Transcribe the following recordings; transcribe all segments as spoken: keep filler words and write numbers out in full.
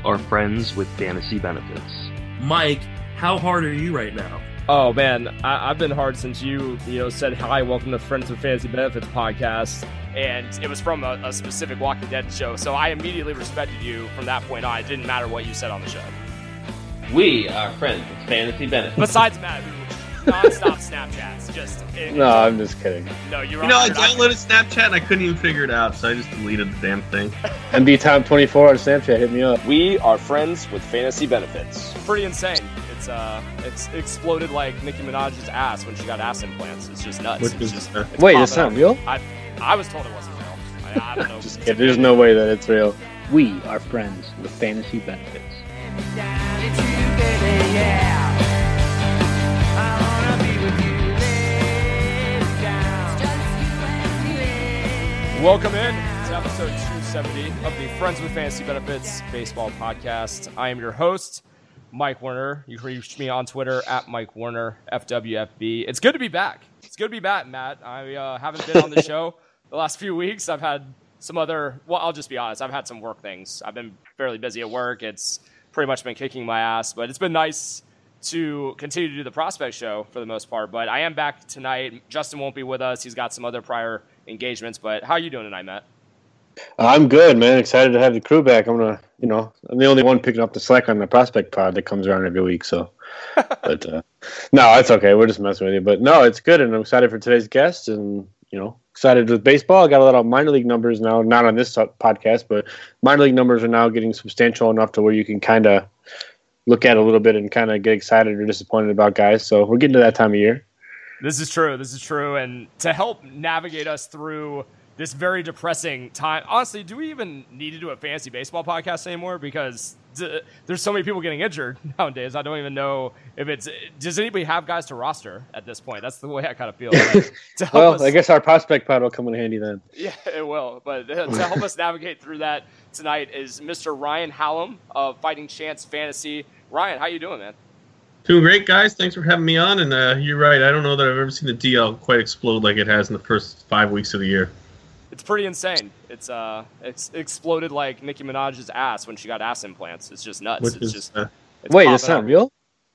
are friends with fantasy benefits. Mike, how hard are you right now? Oh man, I, I've been hard since you, you know, said hi, welcome to Friends with Fantasy Benefits podcast, and it was from a, a specific Walking Dead show. So I immediately respected you from that point on. It didn't matter what you said on the show. We are friends with fantasy benefits. Besides Matt, who nonstop Snapchats, just it, no, I'm just kidding. No, you're. You know, I downloaded Snapchat and I couldn't even figure it out, so I just deleted the damn thing. M B Tom twenty-four on Snapchat, hit me up. We are friends with fantasy benefits. Pretty insane. It's uh, it's exploded like Nicki Minaj's ass when she got ass implants. It's just nuts. Which it's is, just, uh, it's Wait, it's not real? I, I was told it wasn't real. I, I don't know. Just kidding. There's no way that it's real. We are friends with fantasy benefits. Welcome in to episode two seventy of the Friends with Fantasy Benefits Baseball Podcast. I am your host, Mike Werner. You can reach me on Twitter at Mike Werner, F W F B. It's good to be back. It's good to be back, Matt. I uh, haven't been on the show the last few weeks. I've had some other, well, I'll just be honest. I've had some work things. I've been fairly busy at work. It's pretty much been kicking my ass, but it's been nice to continue to do the prospect show for the most part. But I am back tonight. Justin won't be with us. He's got some other prior engagements. But how are you doing tonight, Matt? I'm good, man. Excited to have the crew back. I'm gonna, you know, I'm the only one picking up the slack on the prospect pod that comes around every week. So, but uh, no, it's okay. We're just messing with you. But no, it's good, and I'm excited for today's guest, and you know, excited with baseball. I got a lot of minor league numbers now, not on this podcast, but minor league numbers are now getting substantial enough to where you can kind of look at a little bit and kind of get excited or disappointed about guys. So we're getting to that time of year. This is true. This is true. And to help navigate us through this very depressing time, honestly, do we even need to do a fantasy baseball podcast anymore? Because d- there's so many people getting injured nowadays. I don't even know if it's – does anybody have guys to roster at this point? That's the way I kind of feel. Like, to help well, us, I guess our prospect pod will come in handy then. Yeah, it will. But uh, to help us navigate through that tonight is Mister Ryan Hallam of Fighting Chance Fantasy. Ryan, how you doing, man? Doing great, guys. Thanks for having me on. And uh, you're right. I don't know that I've ever seen the D L quite explode like it has in the first five weeks of the year. It's pretty insane. It's uh, it's exploded like Nicki Minaj's ass when she got ass implants. It's just nuts. Which it's is, just uh, it's Wait, it's not up. real?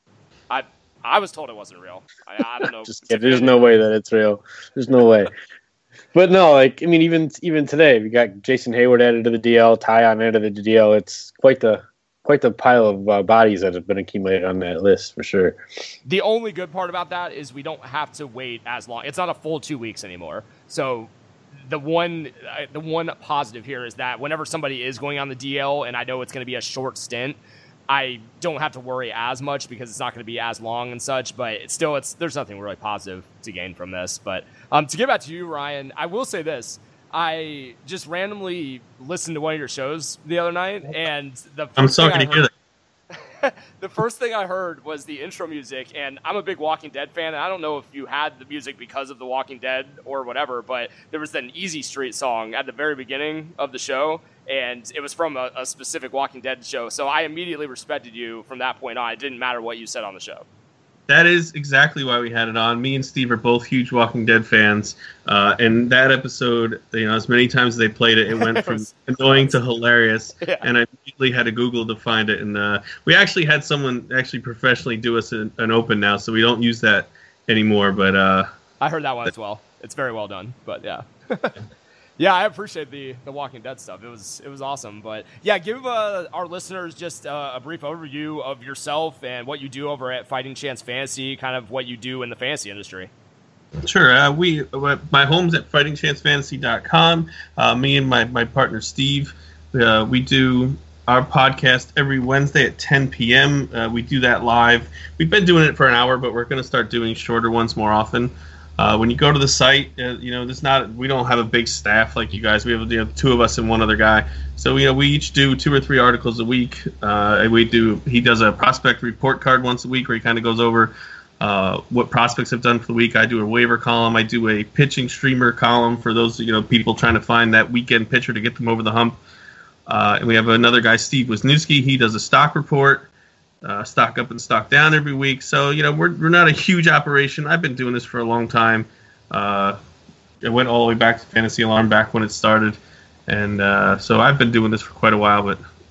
I I was told it wasn't real. I, I don't know. Just kidding. There's no way that it's real. There's no way. But no, like I mean, even even today, we got Jason Hayward added to the D L, Tyon added to the D L. It's quite the quite the pile of uh, bodies that have been accumulated on that list for sure. The only good part about that is we don't have to wait as long. It's not a full two weeks anymore. So the one uh, the one positive here is that whenever somebody is going on the D L, and I know it's going to be a short stint, I don't have to worry as much because it's not going to be as long and such. But it's still, it's there's nothing really positive to gain from this. But um, to get back to you, Ryan, I will say this. I just randomly listened to one of your shows the other night, and the I'm first sorry thing to I hear heard, that. the first thing I heard was the intro music, and I'm a big Walking Dead fan, and I don't know if you had the music because of The Walking Dead or whatever, but there was an Easy Street song at the very beginning of the show, and it was from a, a specific Walking Dead show, so I immediately respected you from that point on. It didn't matter what you said on the show. That is exactly why we had it on. Me and Steve are both huge Walking Dead fans, uh, and that episode, you know, as many times as they played it, it went from annoying to hilarious. Yeah. And I immediately had to Google to find it. And uh, we actually had someone actually professionally do us an, an open now, so we don't use that anymore. But uh, I heard that one as well. It's very well done. But yeah. Yeah, I appreciate the, the Walking Dead stuff. It was it was awesome. But yeah, give uh, our listeners just uh, a brief overview of yourself and what you do over at Fighting Chance Fantasy, kind of what you do in the fantasy industry. Sure. Uh, we my home's at fighting chance fantasy dot com. Uh, me and my, my partner Steve, uh, we do our podcast every Wednesday at ten p.m. Uh, we do that live. We've been doing it for an hour, but we're going to start doing shorter ones more often. Uh, when you go to the site, uh, you know, there's not we don't have a big staff like you guys. We have you know, two of us and one other guy. So you know, we each do two or three articles a week. Uh, and we do. He does a prospect report card once a week where he kind of goes over uh, what prospects have done for the week. I do a waiver column. I do a pitching streamer column for those you know people trying to find that weekend pitcher to get them over the hump. Uh, and we have another guy, Steve Wisniewski. He does a stock report. Uh, stock up and stock down every week. So, you know, we're we're not a huge operation. I've been doing this for a long time. Uh, it went all the way back to Fantasy Alarm back when it started. And uh, so I've been doing this for quite a while, but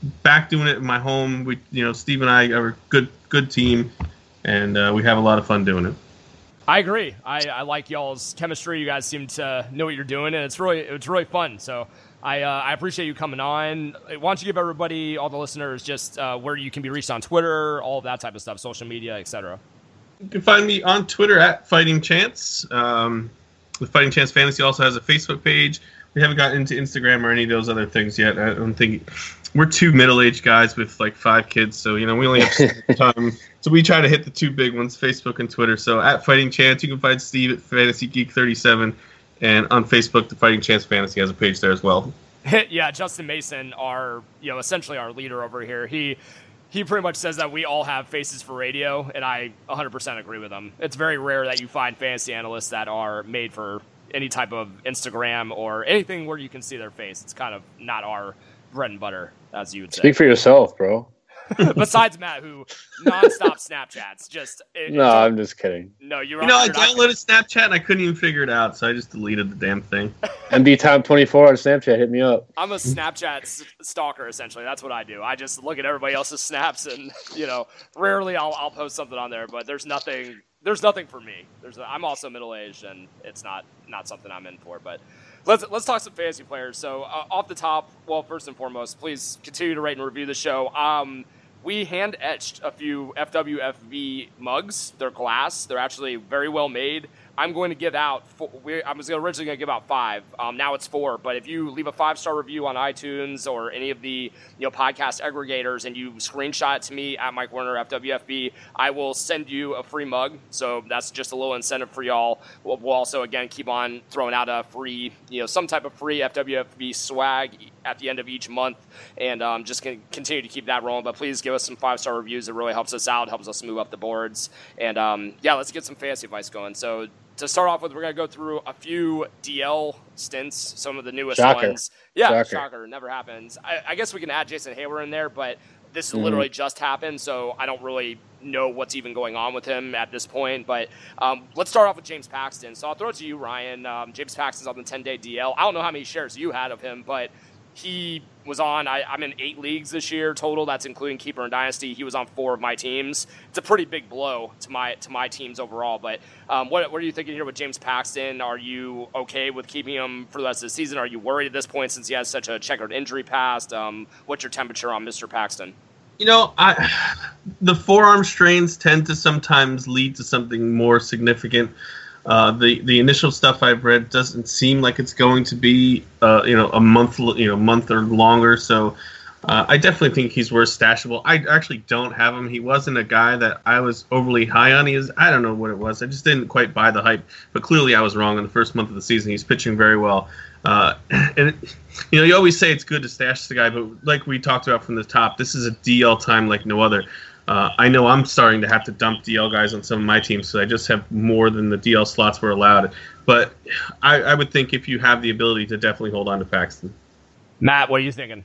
back doing it in my home. We, you know, Steve and I are a good, good team, and uh, we have a lot of fun doing it. I agree. I, I like y'all's chemistry. You guys seem to know what you're doing, and it's really it's really fun. So I uh, I appreciate you coming on. Why don't you give everybody, all the listeners, just uh, where you can be reached on Twitter, all of that type of stuff, social media, et cetera. You can find me on Twitter at Fighting Chance. Um, the Fighting Chance Fantasy also has a Facebook page. We haven't gotten into Instagram or any of those other things yet. I don't think we're two middle-aged guys with like five kids, so you know we only have so much time. So we try to hit the two big ones, Facebook and Twitter. So at Fighting Chance, you can find Steve at Fantasy Geek thirty-seven, and on Facebook, the Fighting Chance Fantasy has a page there as well. Yeah, Justin Mason, our you know essentially our leader over here. He he pretty much says that we all have faces for radio, and I one hundred percent agree with him. It's very rare that you find fantasy analysts that are made for any type of Instagram or anything where you can see their face. It's kind of not our bread and butter, as you would say. Speak for yourself, bro. Besides Matt, who nonstop Snapchats, just it, no, I'm just kidding. No, you're. You know, I not, downloaded Snapchat and I couldn't even figure it out, so I just deleted the damn thing. M D Tom twenty-four on Snapchat, hit me up. I'm a Snapchat s- stalker, essentially. That's what I do. I just look at everybody else's snaps, and you know, rarely I'll I'll post something on there, but there's nothing. There's nothing for me. There's a, I'm also middle aged, and it's not not something I'm in for. But let's let's talk some fantasy players. So uh, off the top, well, first and foremost, please continue to rate and review the show. Um, we hand etched a few F W F B mugs. They're glass. They're actually very well made. I'm going to give out. Four, we, I was originally going to give out five. Um, now it's four. But if you leave a five star review on iTunes or any of the you know podcast aggregators, and you screenshot it to me at Mike Werner F W F B, I will send you a free mug. So that's just a little incentive for y'all. We'll, we'll also again keep on throwing out a free, you know, some type of free F W F B swag at the end of each month, and um, just can continue to keep that rolling. But please give us some five star reviews. It really helps us out, helps us move up the boards, and um, yeah, let's get some fantasy advice going. So. To start off with, we're going to go through a few D L stints, some of the newest Shocker. ones. Yeah, shocker. Shocker. Never happens. I, I guess we can add Jason Hayward in there, but this Mm-hmm. literally just happened, so I don't really know what's even going on with him at this point. But um, let's start off with James Paxton. So I'll throw it to you, Ryan. Um, James Paxton's on the ten-day D L. I don't know how many shares you had of him, but he was on, I, I'm in eight leagues this year total. That's including Keeper and Dynasty. He was on four of my teams. It's a pretty big blow to my to my teams overall. But um, what, what are you thinking here with James Paxton? Are you okay with keeping him for the rest of the season? Are you worried at this point since he has such a checkered injury past? Um, what's your temperature on Mister Paxton? You know, I, the forearm strains tend to sometimes lead to something more significant. Uh, the the initial stuff I've read doesn't seem like it's going to be uh, you know a month you know month or longer. So uh, I definitely think he's worth stashable. I actually don't have him. He wasn't a guy that I was overly high on. He is I don't know what it was. I just didn't quite buy the hype. But clearly I was wrong in the first month of the season. He's pitching very well. Uh, and it, you know you always say it's good to stash the guy, but like we talked about from the top, this is a D L time like no other. Uh, I know I'm starting to have to dump D L guys on some of my teams, so I just have more than the D L slots were allowed. But I, I would think if you have the ability to definitely hold on to Paxton. Matt, what are you thinking?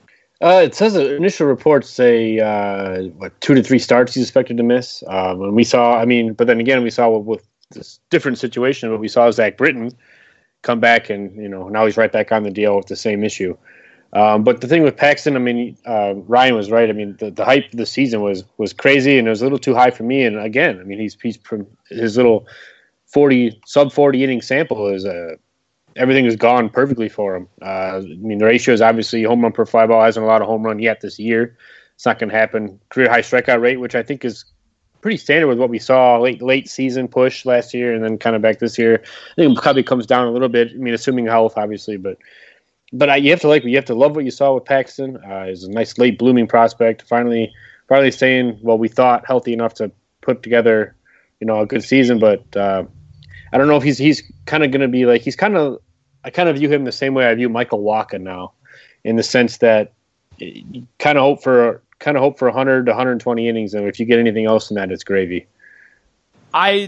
Uh, it says that initial reports say uh, what two to three starts he's expected to miss. Um, and we saw, I mean, but then again, we saw with, with this different situation. What we saw Zach Britton come back, and you know now he's right back on the D L with the same issue. Um, but the thing with Paxton, I mean, uh, Ryan was right. I mean, the, the hype of the season was was crazy, and it was a little too high for me. And again, I mean, he's he's his little forty sub forty inning sample is uh, everything has gone perfectly for him. Uh, I mean, the ratio is obviously home run per fly ball hasn't a lot of home run yet this year. It's not going to happen. Career high strikeout rate, which I think is pretty standard with what we saw late late season push last year, and then kind of back this year. I think it probably comes down a little bit. I mean, assuming health, obviously, but. But I, you have to like you have to love what you saw with Paxton. Uh, he's a nice late blooming prospect. Finally, finally saying, well, we thought healthy enough to put together, you know, a good season. But uh, I don't know if he's he's kind of going to be like he's kind of. I kind of view him the same way I view Michael Wacha now, in the sense that you kind of hope for kind of hope for one hundred to one hundred twenty innings, and if you get anything else than that, it's gravy. I but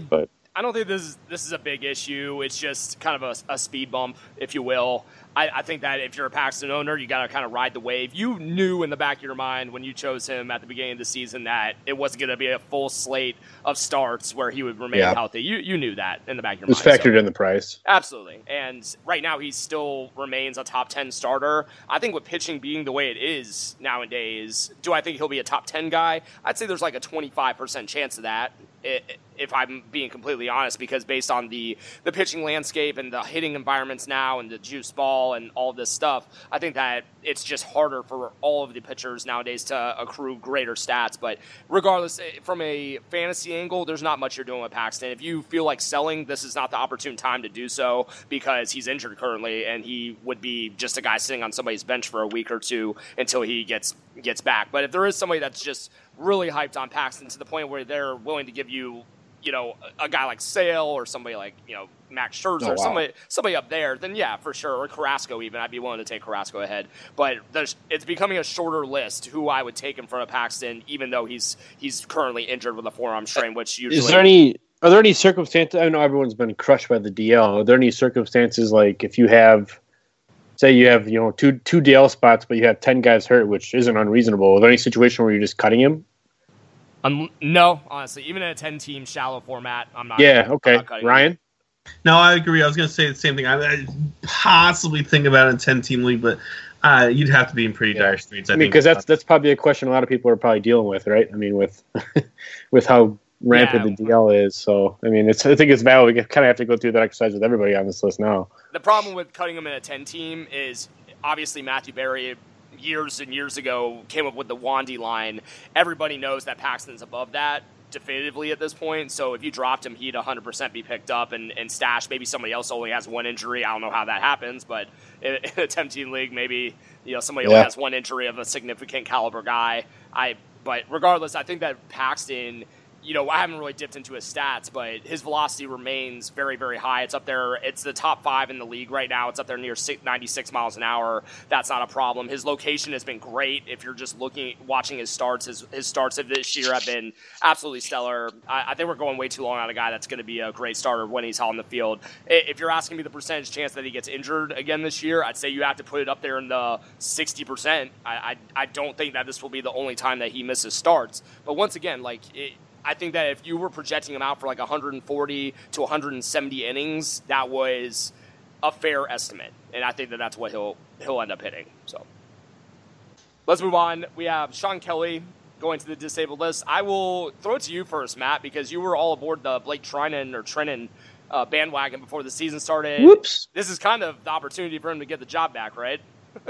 I don't think this is this is a big issue. It's just kind of a, a speed bump, if you will. I, I think that if you're a Paxton owner, you got to kind of ride the wave. You knew in the back of your mind when you chose him at the beginning of the season that it wasn't going to be a full slate of starts where he would remain yeah. healthy. You you knew that in the back of your mind. It was factored so. in the price. Absolutely. And right now he still remains a top ten starter. I think with pitching being the way it is nowadays, do I think he'll be a top ten guy? I'd say there's like a twenty-five percent chance of that. If I'm being completely honest, because based on the, the pitching landscape and the hitting environments now and the juice ball and all this stuff, I think that it's just harder for all of the pitchers nowadays to accrue greater stats. But regardless, from a fantasy angle, there's not much you're doing with Paxton. If you feel like selling, this is not the opportune time to do so because he's injured currently and he would be just a guy sitting on somebody's bench for a week or two until he gets gets back. But if there is somebody that's just really hyped on Paxton to the point where they're willing to give you, you know, a guy like Sale or somebody like, you know, Max Scherzer, oh, wow. somebody somebody up there, then yeah, for sure, or Carrasco even, I'd be willing to take Carrasco ahead. But there's, it's becoming a shorter list who I would take in front of Paxton, even though he's he's currently injured with a forearm strain, which usually... Is there any, are there any circumstances, I know everyone's been crushed by the D L, are there any circumstances like if you have... Say you have, you know, two two D L spots, but you have ten guys hurt, which isn't unreasonable. Is there any situation where you're just cutting him? Um, no, honestly, even in a ten-team shallow format, I'm not. Yeah, okay. I'm not Ryan? him. No, I agree. I was going to say the same thing. I, I possibly think about it in ten-team league, but uh, you'd have to be in pretty yeah. dire straits. I, I mean, because that's that's probably a question a lot of people are probably dealing with, right? I mean, with with how rampant yeah. the D L is. So, I mean, it's I think it's valid. We kind of have to go through that exercise with everybody on this list now. The problem with cutting him in a ten-team is obviously Matthew Berry years and years ago came up with the Wandy line. Everybody knows that Paxton's above that definitively at this point. So if you dropped him, he'd one hundred percent be picked up and, and stashed. Maybe somebody else only has one injury. I don't know how that happens, but in, in a ten-team league, maybe you know somebody yeah. only has one injury of a significant caliber guy. I but regardless, I think that Paxton, you know, I haven't really dipped into his stats, but his velocity remains very, very high. It's up there. It's the top five in the league right now. It's up there near ninety-six miles an hour. That's not a problem. His location has been great. If you're just looking, watching his starts, his, his starts of this year have been absolutely stellar. I, I think we're going way too long on a guy that's going to be a great starter when he's on the field. If you're asking me the percentage chance that he gets injured again this year, I'd say you have to put it up there in the sixty percent. I, I, I don't think that this will be the only time that he misses starts. But once again, like it, I think that if you were projecting him out for like one hundred forty to one hundred seventy innings, that was a fair estimate, and I think that that's what he'll he'll end up hitting. So let's move on. We have Sean Kelly going to the disabled list. I will throw it to you first, Matt, because you were all aboard the Blake Treinen or Treinen uh, bandwagon before the season started. Whoops! This is kind of the opportunity for him to get the job back, right?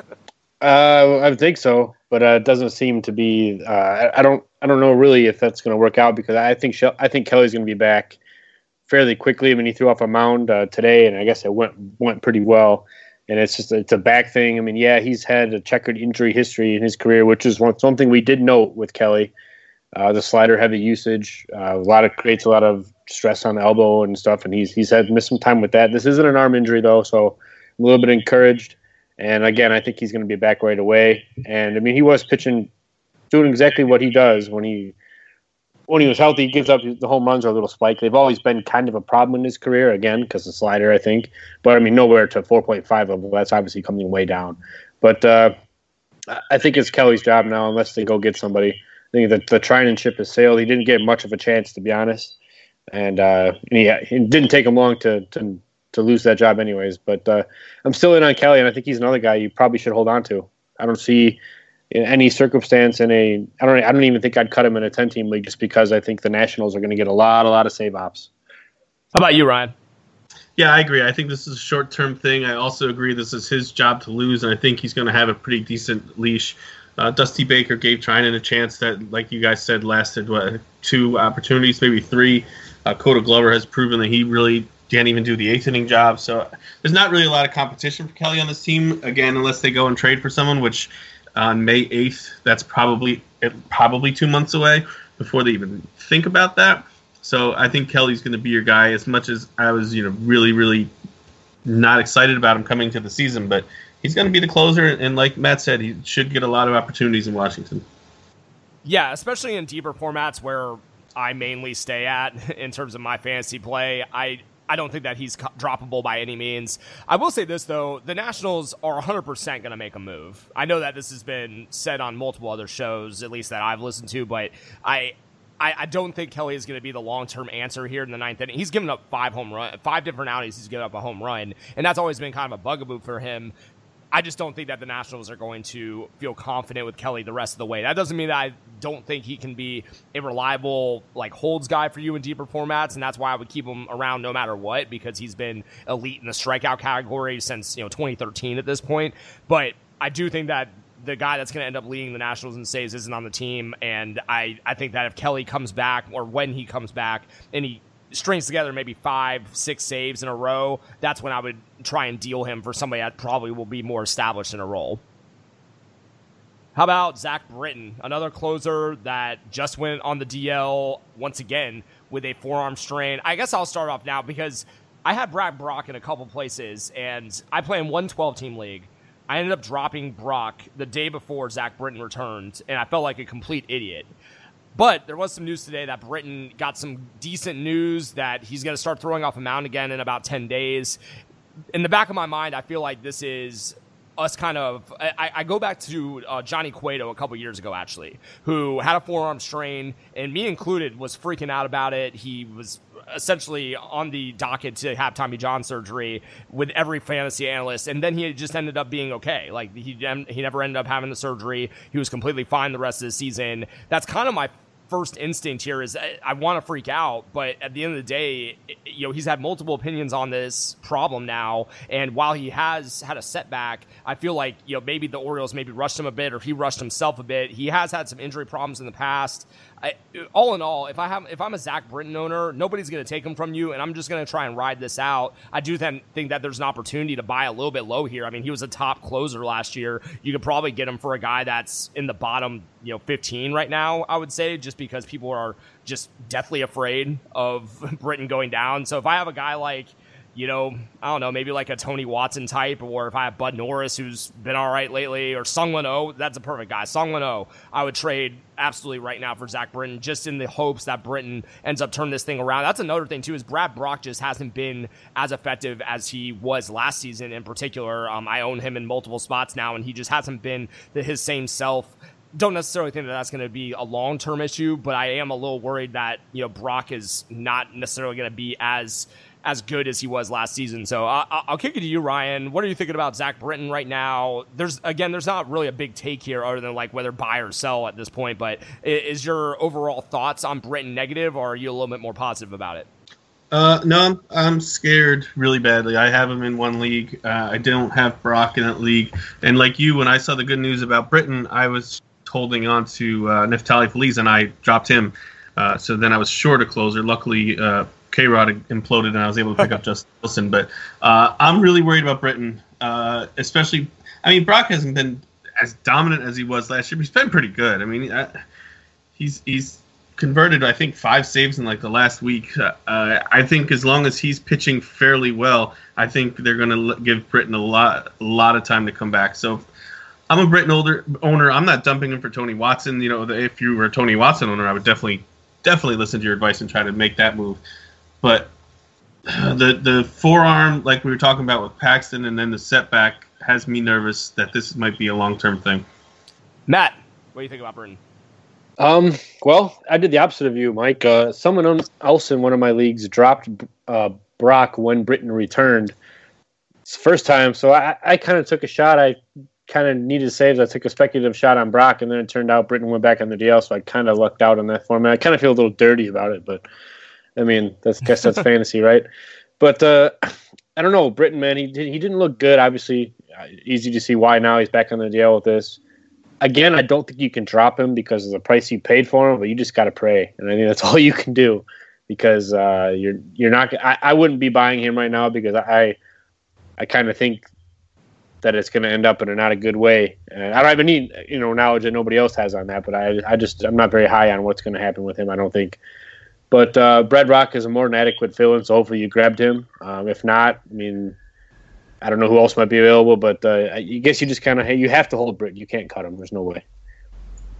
Uh, I would think so, but uh, it doesn't seem to be. Uh, I, I don't. I don't know really if that's going to work out because I think Shel- I think Kelly's going to be back fairly quickly. I mean, he threw off a mound uh, today, and I guess it went went pretty well. And it's just it's a back thing. I mean, yeah, he's had a checkered injury history in his career, which is one something we did note with Kelly. Uh, the slider heavy usage, uh, a lot of creates a lot of stress on the elbow and stuff, and he's he's had missed some time with that. This isn't an arm injury though, so I'm a little bit encouraged. And again, I think he's going to be back right away. And I mean, he was pitching, doing exactly what he does when he when he was healthy. He gives up the home runs or a little spike. They've always been kind of a problem in his career, again, because the slider, I think. But I mean, nowhere to four point five level. That's obviously coming way down. But uh, I think it's Kelly's job now, unless they go get somebody. I think that the Treinen ship has sailed. He didn't get much of a chance, to be honest, and uh, he, it didn't take him long to. to to lose that job anyways. But uh, I'm still in on Kelly, and I think he's another guy you probably should hold on to. I don't see in any circumstance in a I don't I don't even think I'd cut him in a ten-team league just because I think the Nationals are going to get a lot, a lot of save ops. How about you, Ryan? Yeah, I agree. I think this is a short-term thing. I also agree this is his job to lose, and I think he's going to have a pretty decent leash. Uh, Dusty Baker gave Treinen a chance that, like you guys said, lasted, what, two opportunities, maybe three. Uh, Coda Glover has proven that he really can't even do the eighth inning job. So there's not really a lot of competition for Kelly on this team, again, unless they go and trade for someone, which on May eighth, that's probably probably two months away before they even think about that. So I think Kelly's going to be your guy as much as I was, you know, really, really not excited about him coming to the season. But he's going to be the closer, and like Matt said, he should get a lot of opportunities in Washington. Yeah, especially in deeper formats where I mainly stay at in terms of my fantasy play. I I don't think that he's droppable by any means. I will say this, though. The Nationals are one hundred percent going to make a move. I know that this has been said on multiple other shows, at least that I've listened to, but I I, I don't think Kelly is going to be the long-term answer here in the ninth inning. He's given up five home run, five different outings. He's given up a home run, and that's always been kind of a bugaboo for him. I just don't think that the Nationals are going to feel confident with Kelly the rest of the way. That doesn't mean that I don't think he can be a reliable, like, holds guy for you in deeper formats, and that's why I would keep him around no matter what, because he's been elite in the strikeout category since, you know, twenty thirteen at this point. But I do think that the guy that's going to end up leading the Nationals in saves isn't on the team, and I, I think that if Kelly comes back, or when he comes back, and he strings together maybe five, six saves in a row, that's when I would try and deal him for somebody that probably will be more established in a role. How about Zach Britton, another closer that just went on the D L once again with a forearm strain? I guess I'll start off now because I had Brad Brock in a couple places, and I play in one twelve-team league. I ended up dropping Brock the day before Zach Britton returned, and I felt like a complete idiot. But there was some news today that Britton got some decent news that he's going to start throwing off a mound again in about ten days. In the back of my mind, I feel like this is us kind of – I, I go back to uh, Johnny Cueto a couple years ago, actually, who had a forearm strain, and me included was freaking out about it. He was essentially on the docket to have Tommy John surgery with every fantasy analyst, and then he just ended up being okay. Like, he he never ended up having the surgery. He was completely fine the rest of the season. That's kind of my first instinct here is I, I want to freak out, but at the end of the day, you know, he's had multiple opinions on this problem now, and while he has had a setback, I feel like, you know, maybe the Orioles maybe rushed him a bit, or he rushed himself a bit. He has had some injury problems in the past. I, all in all, if I have, if I'm a Zach Britton owner, nobody's going to take him from you, and I'm just going to try and ride this out. I do then think that there's an opportunity to buy a little bit low here. I mean, he was a top closer last year. You could probably get him for a guy that's in the bottom, you know, fifteen right now, I would say, just because people are just deathly afraid of Britton going down. So if I have a guy like, you know, I don't know, maybe like a Tony Watson type, or if I have Bud Norris, who's been all right lately, or Sung-Won Oh, that's a perfect guy. Sung-Won Oh, I would trade absolutely right now for Zach Britton, just in the hopes that Britton ends up turning this thing around. That's another thing, too, is Brad Brock just hasn't been as effective as he was last season in particular. Um, I own him in multiple spots now, and he just hasn't been the, his same self. Don't necessarily think that that's going to be a long-term issue, but I am a little worried that, you know, Brock is not necessarily going to be as as good as he was last season. So uh, I'll kick it to you, Ryan. What are you thinking about Zach Britton right now? There's again, there's not really a big take here other than like whether buy or sell at this point, but is your overall thoughts on Britton negative, or are you a little bit more positive about it? Uh, no, I'm, I'm scared really badly. I have him in one league. Uh, I don't have Brock in that league. And like you, when I saw the good news about Britton, I was holding on to uh, Neftali Feliz, and I dropped him. Uh, so then I was short a closer. Luckily, uh, K-Rod imploded, and I was able to pick up Justin Wilson. But uh, I'm really worried about Britton, uh, especially – I mean, Brock hasn't been as dominant as he was last year, but he's been pretty good. I mean, uh, he's he's converted, I think, five saves in, like, the last week. Uh, I think as long as he's pitching fairly well, I think they're going to give Britton a lot, a lot of time to come back. So I'm a Britton older, owner. I'm not dumping him for Tony Watson. You know, if you were a Tony Watson owner, I would definitely definitely listen to your advice and try to make that move. But the the forearm, like we were talking about with Paxton, and then the setback has me nervous that this might be a long-term thing. Matt, what do you think about Britton? Um, well, I did the opposite of you, Mike. Uh, someone else in one of my leagues dropped uh, Brock when Britton returned. It's the first time, so I, I kind of took a shot. I kind of needed saves. I took a speculative shot on Brock, and then it turned out Britton went back on the D L, so I kind of lucked out on that format. I kind of feel a little dirty about it, but I mean, that's, I guess that's fantasy, right? But uh, I don't know, Britton, man, he did, he didn't look good. Obviously, uh, easy to see why now he's back on the D L with this. Again, I don't think you can drop him because of the price you paid for him, but you just got to pray, and I think that's all you can do because uh, you're you're not. I, I wouldn't be buying him right now because I I kind of think that it's going to end up in a not a good way. And I don't have any you know knowledge that nobody else has on that, but I I just I'm not very high on what's going to happen with him. I don't think. But uh, Brad Rock is a more than adequate fill-in, so hopefully you grabbed him. Um, if not, I mean, I don't know who else might be available, but uh, I guess you just kind of hey, you have to hold Britton. You can't cut him. There's no way.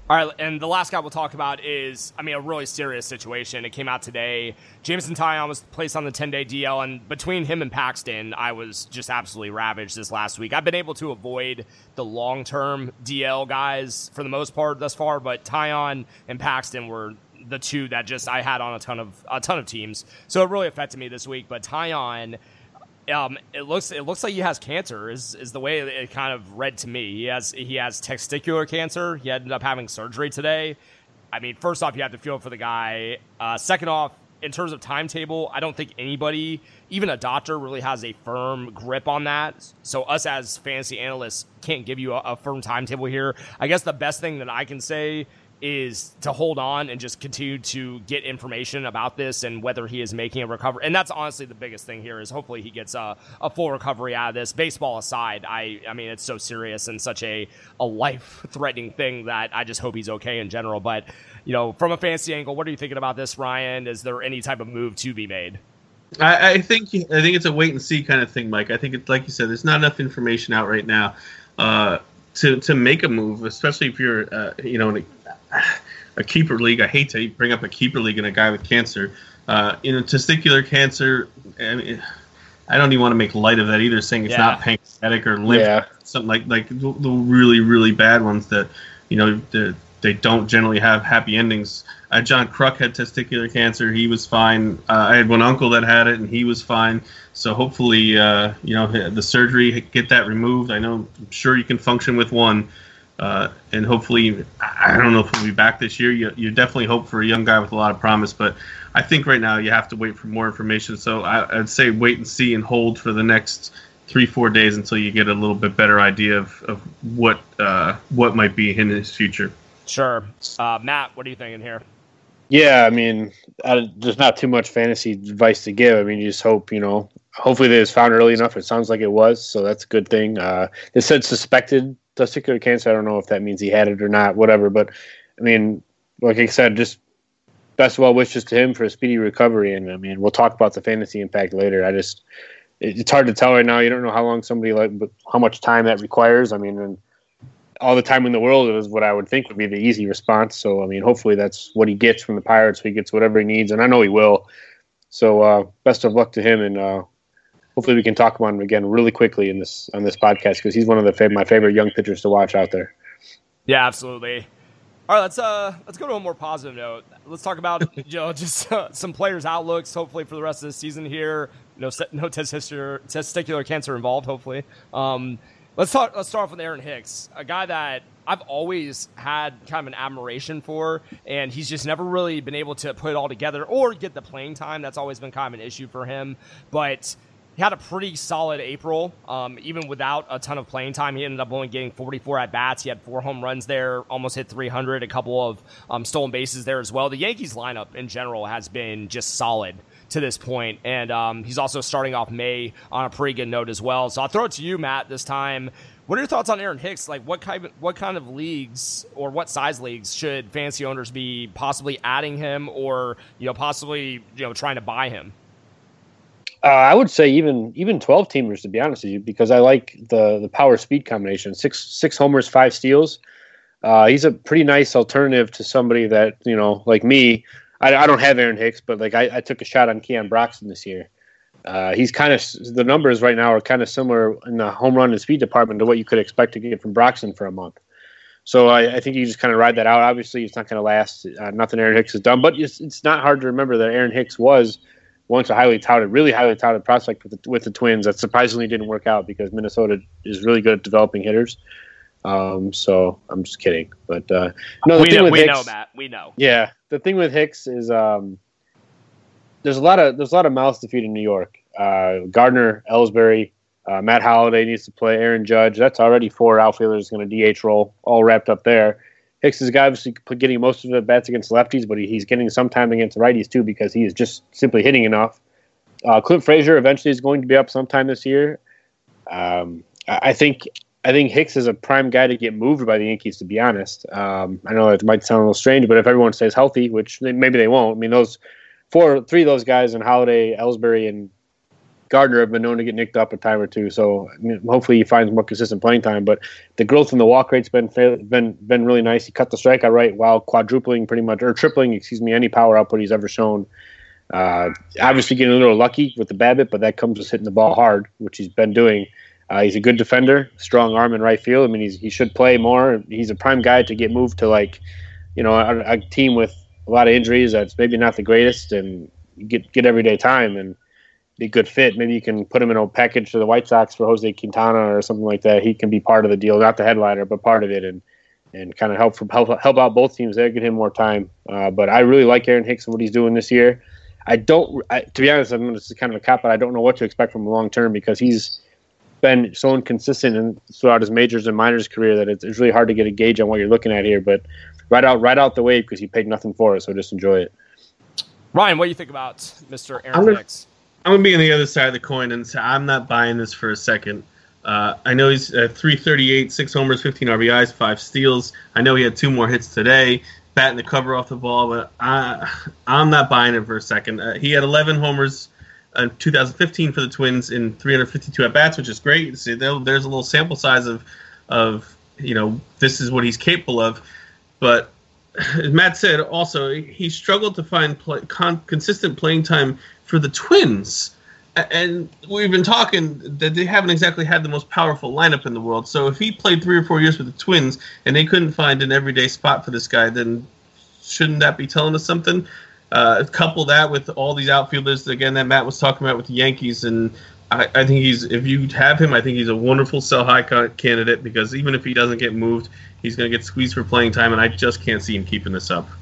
All right, and the last guy we'll talk about is, I mean, a really serious situation. It came out today. Jameson Taillon was placed on the ten-day D L, and between him and Paxton, I was just absolutely ravaged this last week. I've been able to avoid the long-term D L guys for the most part thus far, but Taillon and Paxton were the two that just I had on a ton of a ton of teams. So it really affected me this week. But Taillon, Um, it looks it looks like he has cancer. Is is the way it kind of read to me. He has he has testicular cancer. He ended up having surgery today. I mean, first off, you have to feel for the guy. Uh, second off, in terms of timetable, I don't think anybody, even a doctor, really has a firm grip on that. So us as fantasy analysts can't give you a, a firm timetable here. I guess the best thing that I can say is to hold on and just continue to get information about this and whether he is making a recovery. And that's honestly the biggest thing here is hopefully he gets a, a full recovery out of this. Baseball aside, I I mean, it's so serious and such a, a life-threatening thing that I just hope he's okay in general. But, you know, from a fantasy angle, what are you thinking about this, Ryan? Is there any type of move to be made? I, I think I think it's a wait-and-see kind of thing, Mike. I think, it's like you said, there's not enough information out right now uh, to, to make a move, especially if you're, uh, you know, in a, a keeper league. I hate to bring up a keeper league and a guy with cancer. Uh, you know, testicular cancer, I mean, I don't even want to make light of that either, saying it's yeah. not pancreatic or lymph, Yeah. something like like the, the really, really bad ones that, you know, they don't generally have happy endings. Uh, John Kruk had testicular cancer. He was fine. Uh, I had one uncle that had it, and he was fine. So hopefully, uh, you know, the surgery, get that removed. I know, I'm sure you can function with one. Uh, and hopefully, I don't know if we'll be back this year. You, you definitely hope for a young guy with a lot of promise, but I think right now you have to wait for more information. So I, I'd say wait and see and hold for the next three, four days until you get a little bit better idea of, of what uh, what might be in his future. Sure. Uh, Matt, what are you thinking here? Yeah, I mean, I, there's not too much fantasy advice to give. I mean, you just hope, you know, hopefully they was found early enough. It sounds like it was, so that's a good thing. Uh, they said suspected testicular cancer. I don't know if that means he had it or not, whatever. But, I mean, like I said, just best of all wishes to him for a speedy recovery. And, I mean, we'll talk about the fantasy impact later. I just, it, it's hard to tell right now. You don't know how long somebody, like, how much time that requires. I mean, and all the time in the world is what I would think would be the easy response. So, I mean, hopefully that's what he gets from the Pirates. He gets whatever he needs, and I know he will. So, uh, best of luck to him, and uh, hopefully we can talk about him again really quickly in this on this podcast because he's one of the fav- my favorite young pitchers to watch out there. Yeah, absolutely. All right, let's uh let's go to a more positive note. Let's talk about you know just uh, some players' outlooks. Hopefully for the rest of the season here, no no testicular testicular cancer involved. Hopefully. Um, Let's talk. Let's start off with Aaron Hicks, a guy that I've always had kind of an admiration for, and he's just never really been able to put it all together or get the playing time. That's always been kind of an issue for him. But he had a pretty solid April, um, even without a ton of playing time. He ended up only getting forty-four at bats. He had four home runs there, almost hit three hundred, a couple of um, stolen bases there as well. The Yankees lineup in general has been just solid to this point, and um, he's also starting off May on a pretty good note as well. So I'll throw it to you, Matt, this time. What are your thoughts on Aaron Hicks? Like, what kind of, what kind of leagues or what size leagues should fantasy owners be possibly adding him, or you know, possibly you know trying to buy him? Uh, I would say even even twelve teamers, to be honest with you, because I like the the power speed combination. Six six homers, five steals. Uh, he's a pretty nice alternative to somebody that, you know, like me. I, I don't have Aaron Hicks, but like I, I took a shot on Keon Broxton this year. Uh, he's kind of the numbers right now are kind of similar in the home run and speed department to what you could expect to get from Broxton for a month. So I, I think you just kind of ride that out. Obviously, it's not going to last. Uh, nothing Aaron Hicks has done, but it's, it's not hard to remember that Aaron Hicks was once a highly touted, really highly touted prospect with the, with the Twins. That surprisingly didn't work out because Minnesota is really good at developing hitters. Um, so I'm just kidding, but uh, no, the we, thing know, with we Hicks, know, Matt. We know. Yeah, the thing with Hicks is um, there's a lot of there's a lot of mouths to feed in New York. Uh, Gardner, Ellsbury, uh, Matt Holliday needs to play. Aaron Judge. That's already four outfielders going to D H role, all wrapped up there. Hicks is obviously getting most of the bats against lefties, but he's getting some time against righties too because he is just simply hitting enough. Uh, Clint Frazier eventually is going to be up sometime this year. Um, I think. I think Hicks is a prime guy to get moved by the Yankees, to be honest. Um, I know that might sound a little strange, but if everyone stays healthy, which they, maybe they won't. I mean, those four, three of those guys, and Holliday, Ellsbury, and Gardner have been known to get nicked up a time or two. So I mean, hopefully he finds more consistent playing time. But the growth in the walk rate's been been been really nice. He cut the strikeout rate while quadrupling pretty much or tripling, excuse me, any power output he's ever shown. Uh, obviously getting a little lucky with the BABIP, but that comes with hitting the ball hard, which he's been doing. Uh, he's a good defender, strong arm in right field. I mean, he's, he should play more. He's a prime guy to get moved to, like, you know, a, a team with a lot of injuries that's maybe not the greatest, and get get everyday time and be a good fit. Maybe you can put him in a package to the White Sox for Jose Quintana or something like that. He can be part of the deal, not the headliner, but part of it, and and kind of help help help out both teams there, get him more time. Uh, but I really like Aaron Hicks and what he's doing this year. I don't, I, to be honest, I'm this is kind of a cop, but I don't know what to expect from him long term because he's been so inconsistent in, throughout his majors and minors career that it's, it's really hard to get a gauge on what you're looking at here. But right out, right out the wave because he paid nothing for it, so just enjoy it. Ryan, what do you think about Mister Aaron I'm gonna, Hicks? I'm gonna be on the other side of the coin and say I'm not buying this for a second. Uh, I know he's uh, three thirty-eight, six homers, fifteen R B Is, five steals. I know he had two more hits today, batting the cover off the ball, but I, I'm not buying it for a second. Uh, he had eleven homers in two thousand fifteen for the Twins in three hundred fifty-two at bats, which is great. See, there's a little sample size of, of you know, this is what he's capable of. But as Matt said, also he struggled to find play, con, consistent playing time for the Twins. And we've been talking that they haven't exactly had the most powerful lineup in the world. So if he played three or four years with the Twins and they couldn't find an everyday spot for this guy, then shouldn't that be telling us something? Uh, couple that with all these outfielders, again, that Matt was talking about with the Yankees. And I, I think he's, if you have him, I think he's a wonderful sell-high candidate because even if he doesn't get moved, he's going to get squeezed for playing time, and I just can't see him keeping this up.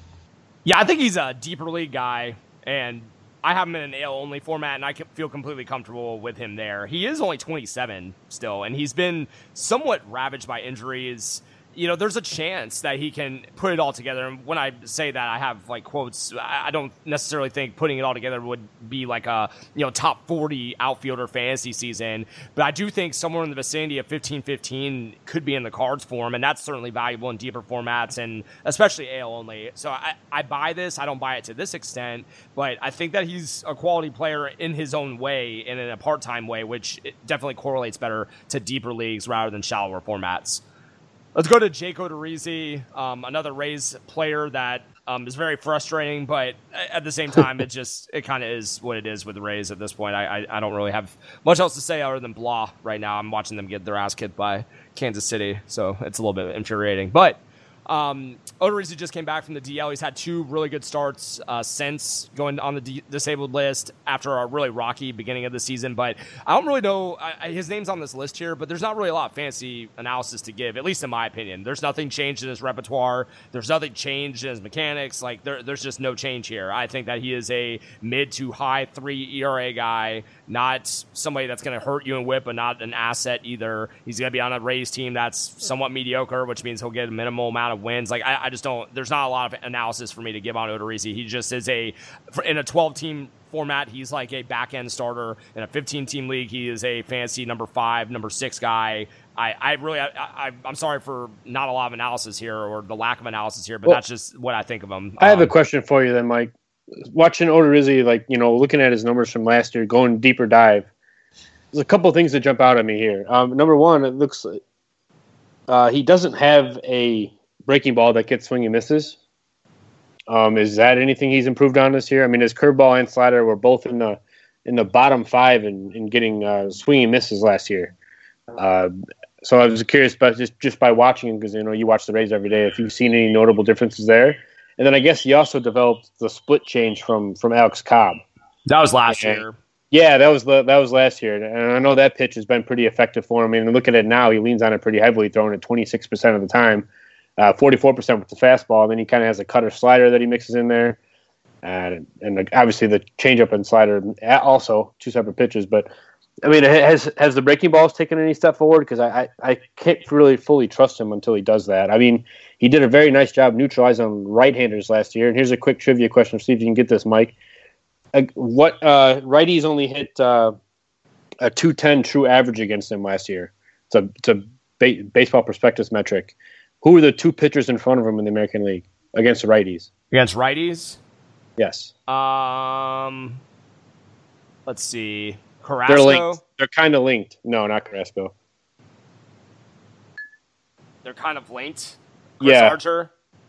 Yeah, I think he's a deeper league guy, and I have him in an A L-only format, and I feel completely comfortable with him there. He is only twenty-seven still, and he's been somewhat ravaged by injuries. You know, there's a chance that he can put it all together. And when I say that, I have, like, quotes. I don't necessarily think putting it all together would be, like, a, you know, top forty outfielder fantasy season. But I do think somewhere in the vicinity of fifteen fifteen could be in the cards for him, and that's certainly valuable in deeper formats, and especially A L only. So I, I buy this. I don't buy it to this extent, but I think that he's a quality player in his own way and in a part-time way, which definitely correlates better to deeper leagues rather than shallower formats. Let's go to Jake Odorizzi, um, another Rays player that um, is very frustrating, but at the same time, it just it kind of is what it is with the Rays at this point. I, I I don't really have much else to say other than blah right now. I'm watching them get their ass kicked by Kansas City, so it's a little bit infuriating. But Um, Odorizzi just came back from the D L. He's had two really good starts uh, since going on the D- disabled list after a really rocky beginning of the season. But I don't really know. I, his name's on this list here, but there's not really a lot of fancy analysis to give, at least in my opinion. There's nothing changed in his repertoire. There's nothing changed in his mechanics. Like there, there's just no change here. I think that he is a mid to high three E R A guy, not somebody that's going to hurt you in whip, but not an asset either. He's going to be on a Rays team that's somewhat mediocre, which means he'll get a minimal amount of wins. Like I, I just don't. There's not a lot of analysis for me to give on Odorizzi. He just is a in a twelve team format. He's like a back end starter. In a fifteen team league, he is a fantasy number five, number six guy. I, I really, I, I, I'm sorry for not a lot of analysis here or the lack of analysis here, but well, that's just what I think of him. I have um, a question for you then, Mike. Watching Odorizzi, like you know, looking at his numbers from last year, going deeper dive. There's a couple of things that jump out at me here. Um, number one, it looks like uh, he doesn't have a breaking ball that gets swing and misses. Um, is that anything he's improved on this year? I mean, his curveball and slider were both in the in the bottom five in, in getting uh, swing and misses last year. Uh, so I was curious, but just just by watching him, because you know you watch the Rays every day, if you've seen any notable differences there. And then I guess he also developed the split change from from Alex Cobb. That was last and, year. Yeah, that was the, that was last year, and I know that pitch has been pretty effective for him. I mean, look at it now; he leans on it pretty heavily, throwing it twenty-six percent of the time. Uh, forty-four percent with the fastball, and then he kind of has a cutter slider that he mixes in there. And, and obviously the changeup and slider also, two separate pitches. But, I mean, has has the breaking balls taken any step forward? Because I, I, I can't really fully trust him until he does that. I mean, he did a very nice job neutralizing right-handers last year. And here's a quick trivia question. See if you can get this, Mike. Uh, what uh, righties only hit uh, a two ten true average against him last year? It's a, it's a ba- baseball prospectus metric. Who were the two pitchers in front of him in the American League against the righties? Against righties? Yes. Um, let's see. Carrasco? They're linked. They're kind of linked. No, not Carrasco. They're kind of linked? Chris yeah. Archer?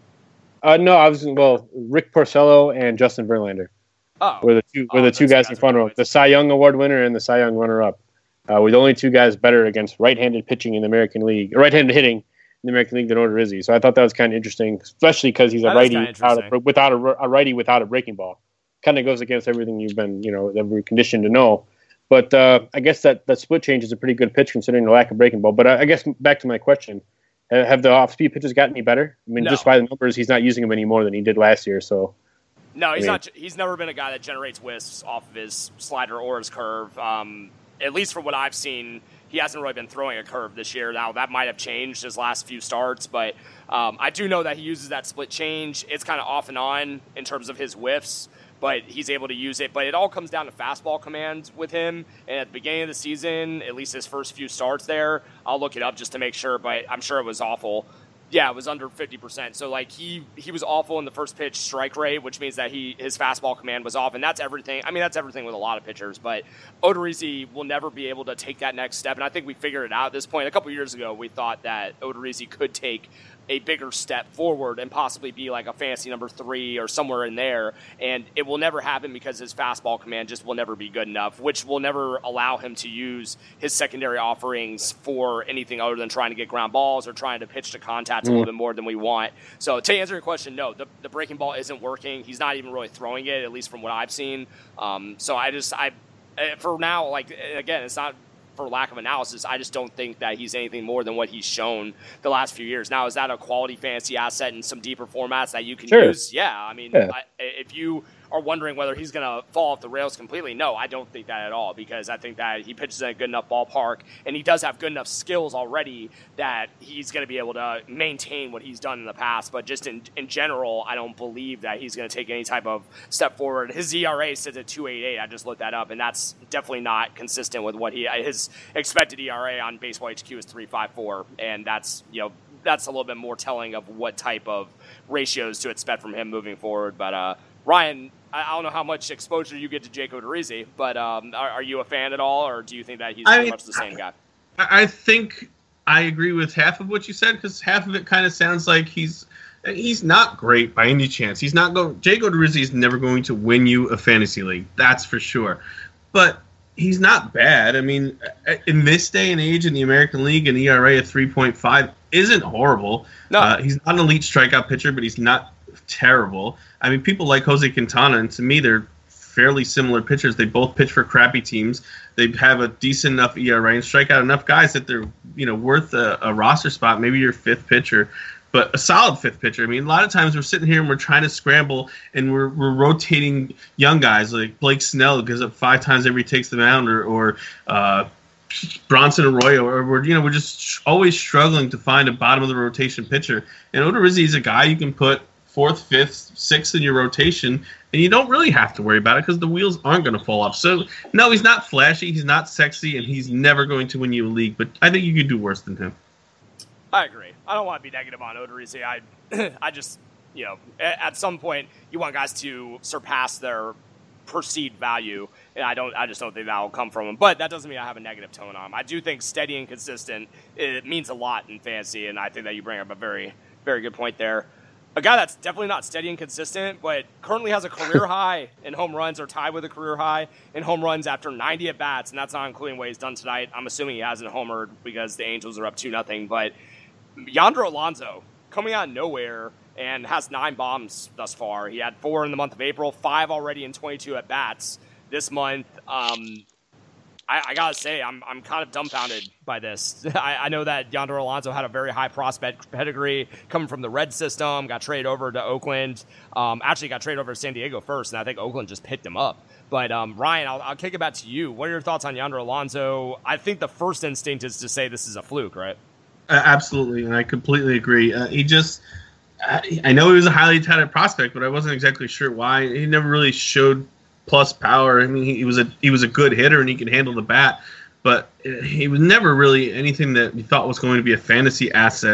Uh, no, I was well. Rick Porcello and Justin Verlander Oh. were the two were Oh, the two those guys guys in front are of him. good. The Cy Young Award winner and the Cy Young runner-up. Uh, were the only two guys better against right-handed pitching in the American League, or right-handed hitting in the American League than Odorizzi. So I thought that was kind of interesting, especially because he's a That is righty kinda without a, interesting. without a, a righty without a breaking ball. Kind of goes against everything you've been, you know, that we're conditioned to know. But uh, I guess that, that split change is a pretty good pitch considering the lack of breaking ball. But I, I guess back to my question, uh, have the off-speed pitches gotten any better? I mean, No. just by the numbers, he's not using them any more than he did last year. So No, he's I mean- not. He's never been a guy that generates wisps off of his slider or his curve. Um, at least from what I've seen, he hasn't really been throwing a curve this year. Now, that might have changed his last few starts, but um, I do know that he uses that split change. It's kind of off and on in terms of his whiffs, but he's able to use it. But it all comes down to fastball command with him. And at the beginning of the season, at least his first few starts there, I'll look it up just to make sure, but I'm sure it was awful. Yeah, it was under fifty percent. So, like, he he was awful in the first pitch strike rate, which means that he his fastball command was off, and that's everything. I mean, that's everything with a lot of pitchers, but Odorizzi will never be able to take that next step, and I think we figured it out at this point. A couple years ago, we thought that Odorizzi could take a bigger step forward and possibly be like a fantasy number three or somewhere in there, and it will never happen because his fastball command just will never be good enough, which will never allow him to use his secondary offerings for anything other than trying to get ground balls or trying to pitch to contact a little bit more than we want. So to answer your question, no, the, the breaking ball isn't working. He's not even really throwing it, at least from what I've seen. Um, so I just, I, for now, like, again, it's not for lack of analysis, I just don't think that he's anything more than what he's shown the last few years. Now, is that a quality fantasy asset in some deeper formats that you can Sure. use? Yeah. I mean, Yeah. I, if you are wondering whether he's going to fall off the rails completely, no, I don't think that at all, because I think that he pitches in a good enough ballpark, and he does have good enough skills already that he's going to be able to maintain what he's done in the past. But just in, in general, I don't believe that he's going to take any type of step forward. His E R A sits at two point eight eight. I just looked that up, and that's definitely not consistent with what he his expected E R A on Baseball H Q is three point five four, and that's, you know, that's a little bit more telling of what type of ratios to expect from him moving forward. But uh, Ryan, I, I don't know how much exposure you get to Jake Odorizzi, but um, are, are you a fan at all, or do you think that he's I pretty mean, much the same guy? I I think I agree with half of what you said, because half of it kind of sounds like he's he's not great by any chance. He's not going. Jake Odorizzi is never going to win you a fantasy league, that's for sure. But he's not bad. I mean, in this day and age in the American League, an E R A of three point five isn't horrible. No. Uh, he's not an elite strikeout pitcher, but he's not terrible. I mean, people like Jose Quintana, and to me, they're fairly similar pitchers. They both pitch for crappy teams. They have a decent enough E R A and strike out enough guys that they're, you know, worth a, a roster spot, maybe your fifth pitcher, but a solid fifth pitcher. I mean, a lot of times we're sitting here and we're trying to scramble, and we're we're rotating young guys like Blake Snell, who goes up five times every he takes the mound, or or uh, Bronson Arroyo, or we're you know we're just always struggling to find a bottom of the rotation pitcher. And Odorizzi is a guy you can put fourth, fifth, sixth in your rotation, and you don't really have to worry about it because the wheels aren't going to fall off. So, no, he's not flashy, he's not sexy, and he's never going to win you a league, but I think you could do worse than him. I agree. I don't want to be negative on Odorizzi. I, I just, you know, at, at some point you want guys to surpass their perceived value, and I don't. I just don't think that will come from him. But that doesn't mean I have a negative tone on him. I do think steady and consistent, it means a lot in fantasy, and I think that you bring up a very, very good point there. A guy that's definitely not steady and consistent, but currently has a career high in home runs, or tied with a career high in home runs after ninety at bats, and that's not including what he's done tonight. I'm assuming he hasn't homered because the Angels are up two nothing. But Yonder Alonso, coming out of nowhere and has nine bombs thus far. He had four in the month of April, five already in twenty-two at bats this month. Um, I, I gotta say, I'm I'm kind of dumbfounded by this. I, I know that Yonder Alonso had a very high prospect pedigree coming from the Red system, got traded over to Oakland. Um, actually got traded over to San Diego first, and I think Oakland just picked him up. But um, Ryan, I'll, I'll kick it back to you. What are your thoughts on Yonder Alonso? I think the first instinct is to say this is a fluke, right? Uh, absolutely, and I completely agree. Uh, he just, I, I know he was a highly touted prospect, but I wasn't exactly sure why. He never really showed plus power. I mean, he, he was a he was a good hitter and he could handle the bat, but he was never really anything that we thought was going to be a fantasy asset.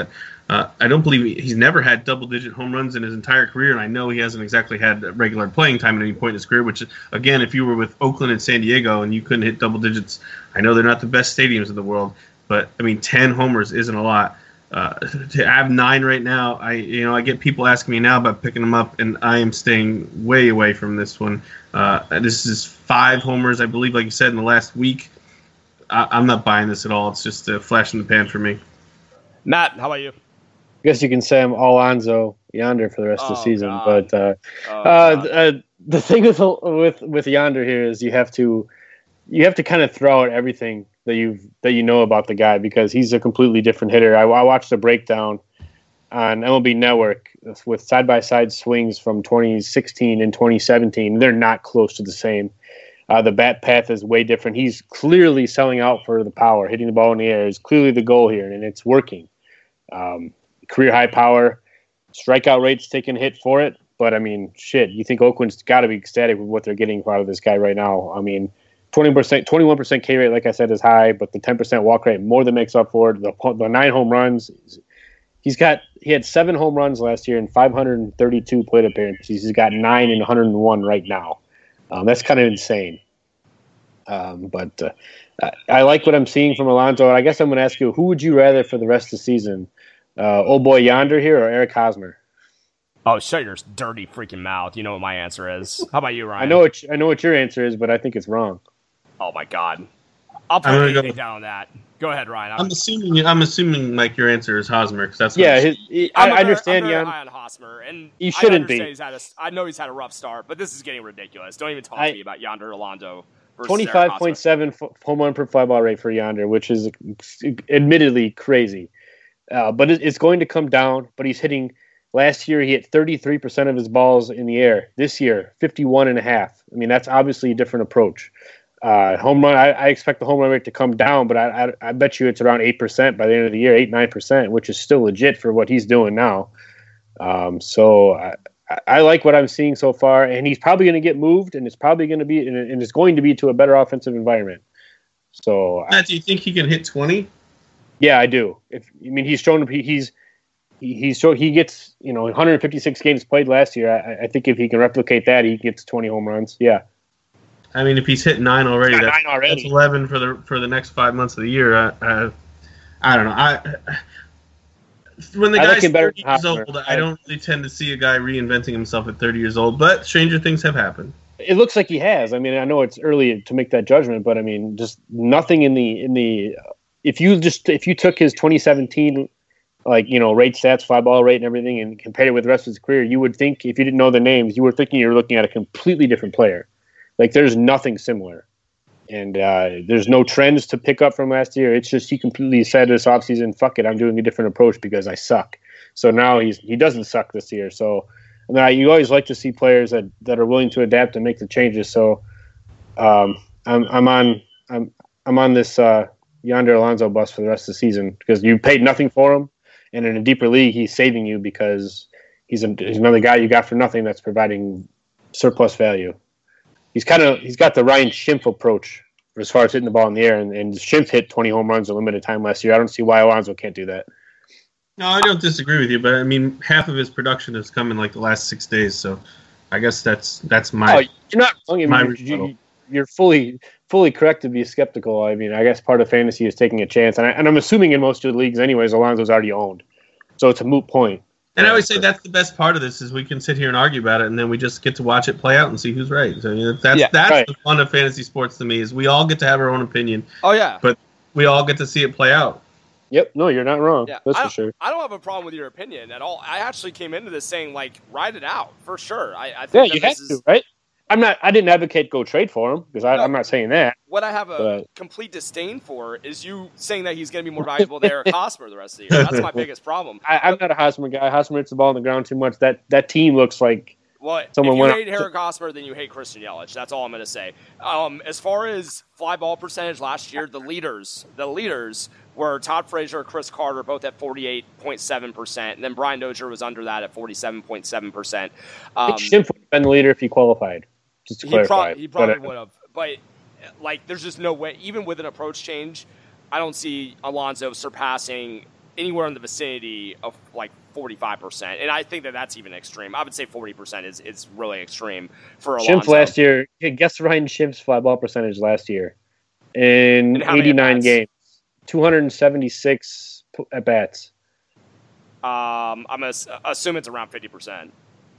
Uh, I don't believe he, he's never had double-digit home runs in his entire career, and I know he hasn't exactly had regular playing time at any point in his career, which, again, if you were with Oakland and San Diego and you couldn't hit double digits, I know they're not the best stadiums in the world, but, I mean, ten homers isn't a lot. Uh, to have nine right now, I you know I get people asking me now about picking them up, and I am staying way away from this one. Uh, this is five homers, I believe, like you said, in the last week. I, I'm not buying this at all. It's just a flash in the pan for me. Matt, how about you? I guess you can say I'm Alonso Yonder for the rest Oh, of the season, God. but uh, Oh, uh, God. uh, the thing with with with Yonder here is you have to you have to kind of throw out everything that you've that you know about the guy because he's a completely different hitter. I, I watched a breakdown on M L B Network with side by side swings from twenty sixteen and twenty seventeen. They're not close to the same. Uh, the bat path is way different. He's clearly selling out for the power, hitting the ball in the air is clearly the goal here, and it's working. Um, career high power, strikeout rates taking a hit for it. But I mean, shit, you think Oakland's got to be ecstatic with what they're getting out of this guy right now. I mean, twenty percent, twenty-one percent K rate, like I said, is high, but the ten percent walk rate more than makes up for it. The, the nine home runs, he's got, he had seven home runs last year and five hundred thirty-two plate appearances. He's got nine and one hundred one right now. Um, that's kind of insane. Um, but uh, I, I like what I'm seeing from Alonso. And I guess I'm going to ask you, who would you rather for the rest of the season? Uh, old boy Yonder here or Eric Hosmer? Oh, shut your dirty freaking mouth. You know what my answer is. How about you, Ryan? I know what I know what your answer is, but I think it's wrong. Oh, my God. I'll put I'm gonna anything go- down on that. Go ahead, Ryan. I'm assuming I'm assuming like your answer is Hosmer because that's what Yeah, I'm- his, he, I'm I, I very- understand I'm very Yonder. high on Hosmer, and You I shouldn't be. understand He's had a, I know he's had a rough start, but this is getting ridiculous. Don't even talk I- to me about Yonder Alonso. versus Eric twenty-five Hosmer. point seven f- home run per fly ball rate for Yonder, which is admittedly crazy. Uh, but it, it's going to come down. But he's hitting. Last year, he hit thirty-three percent of his balls in the air. This year, fifty-one and a half. I mean, that's obviously a different approach. Uh, home run, I, I expect the home run rate to come down, but I, I, I bet you it's around eight percent by the end of the year, eight, nine percent, which is still legit for what he's doing now. Um, so I, I like what I'm seeing so far, and he's probably going to get moved, and it's probably going to be, and it's going to be to a better offensive environment. So, Matt, do you think he can hit twenty? yeah, I do. If I mean, he's shown he, he's he, he's so he gets you know one hundred fifty-six games played last year. I, I think if he can replicate that, he gets twenty home runs. Yeah, I mean, if he's hit nine already, He's got that's, nine already. that's eleven for the for the next five months of the year. I, I, I don't know. I when the I like guy's him better thirty than years Hosmer. old, I don't really tend to see a guy reinventing himself at thirty years old. But stranger things have happened. it looks like he has. I mean, I know it's early to make that judgment, but I mean, just nothing in the in the. If you just if you took his twenty seventeen, like you know, rate stats, fly ball rate, and everything, and compared it with the rest of his career, you would think if you didn't know the names, you were thinking you were looking at a completely different player. Like there's nothing similar, and uh, there's no trends to pick up from last year. It's just he completely said this offseason, "Fuck it, I'm doing a different approach because I suck." So now he's he doesn't suck this year. So and then I, you always like to see players that, that are willing to adapt and make the changes. So um, I'm I'm on I'm I'm on this. Uh, Yonder Alonso bus for the rest of the season because you paid nothing for him, and in a deeper league, he's saving you because he's, a, he's another guy you got for nothing that's providing surplus value. He's kind of he's got the Ryan Schimpf approach as far as hitting the ball in the air, and, and Schimpf hit twenty home runs in limited time last year. I don't see why Alonso can't do that. No, I don't disagree with you, but I mean, half of his production has come in like the last six days. So I guess that's that's my. Oh, you're not wrong. I my mean, you, rebuttal. you're fully fully correct to be skeptical. I mean, I guess part of fantasy is taking a chance, and, I, and I'm assuming in most of the leagues, anyways, Alonso's already owned, so it's a moot point. And I always say that's the best part of this is we can sit here and argue about it, and then we just get to watch it play out and see who's right. So I mean, that's Yeah, that's right. the fun of fantasy sports to me is we all get to have our own opinion, Oh, yeah. but we all get to see it play out. Yep, no, you're not wrong. Yeah, That's I for don't, sure. I don't have a problem with your opinion at all. I actually came into this saying, like, ride it out, for sure. I, I Yeah, think you that have this to, is right? I'm not. I didn't advocate go trade for him because No. I'm not saying that. what I have a But- complete disdain for is you saying that he's going to be more valuable than Eric Hosmer the rest of the year. That's my biggest problem. I, I'm not a Hosmer guy. Hosmer hits the ball on the ground too much. That that team looks like Well, Someone if you went hate up- Eric Hosmer, then you hate Christian Yelich. That's all I'm going to say. Um, as far as fly ball percentage last year, the leaders, the leaders were Todd Frazier, Chris Carter, both at forty-eight point seven percent, and then Brian Dozier was under that at forty-seven point seven percent. I Um, think Schimpf would have been the leader if he qualified. Just to he, clarify, prob- he probably But, uh, would have, but like, there's just no way. Even with an approach change, I don't see Alonso surpassing anywhere in the vicinity of like forty-five percent. And I think that that's even extreme. I would say forty percent is, is really extreme for Alonso. Schimpf last year, guess Ryan Schimpf's fly ball percentage last year in eighty-nine games, two hundred seventy-six at bats. Um, I'm going to assume it's around fifty percent.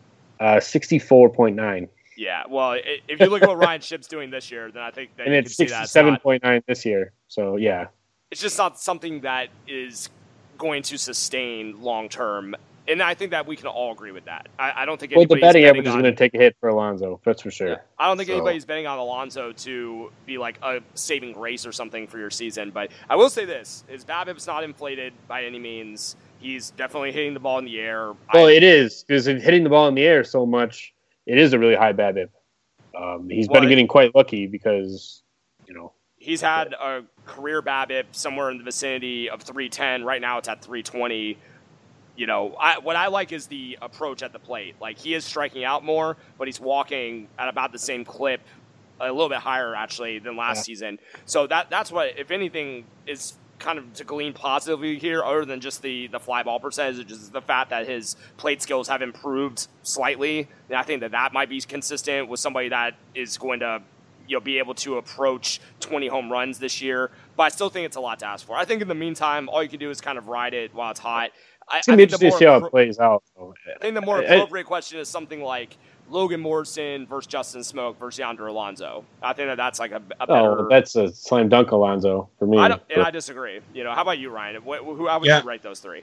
Uh, sixty-four point nine. Yeah, well, if you look at what Ryan Schimpf's doing this year, then I think that and you it's can see that sixty-seven point nine this year. So yeah, it's just not something that is going to sustain long term, and I think that we can all agree with that. I, I don't think well, the betting average on, is going to take a hit for Alonso. That's for sure. Yeah, I don't think so. anybody's betting on Alonso to be like a saving grace or something for your season. But I will say this: his BABIP's not inflated by any means. He's definitely hitting the ball in the air. Well, I, it is because hitting the ball in the air so much, it is a really high BABIP. Um, he's well, been getting quite lucky because, you know, he's had a career BABIP somewhere in the vicinity of three ten. Right now, it's at three twenty. You know, I, what I like is the approach at the plate. Like, he is striking out more, but he's walking at about the same clip, a little bit higher actually than last yeah. season. So that that's what, if anything, is kind of to glean positively here, other than just the, the fly ball percentage, is the fact that his plate skills have improved slightly. And I think that that might be consistent with somebody that is going to, you know, be able to approach twenty home runs this year. But I still think it's a lot to ask for. I think in the meantime, all you can do is kind of ride it while it's hot. It's going to be interesting to see how it plays out. I think the more appropriate question is something like Logan Morrison versus Justin Smoke versus Yonder Alonso. I think that that's like a, a better. Oh, that's a slam dunk Alonso for me. I don't, and I disagree. You know, how about you, Ryan? What, who, how would yeah. you rate those three?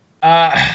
Uh,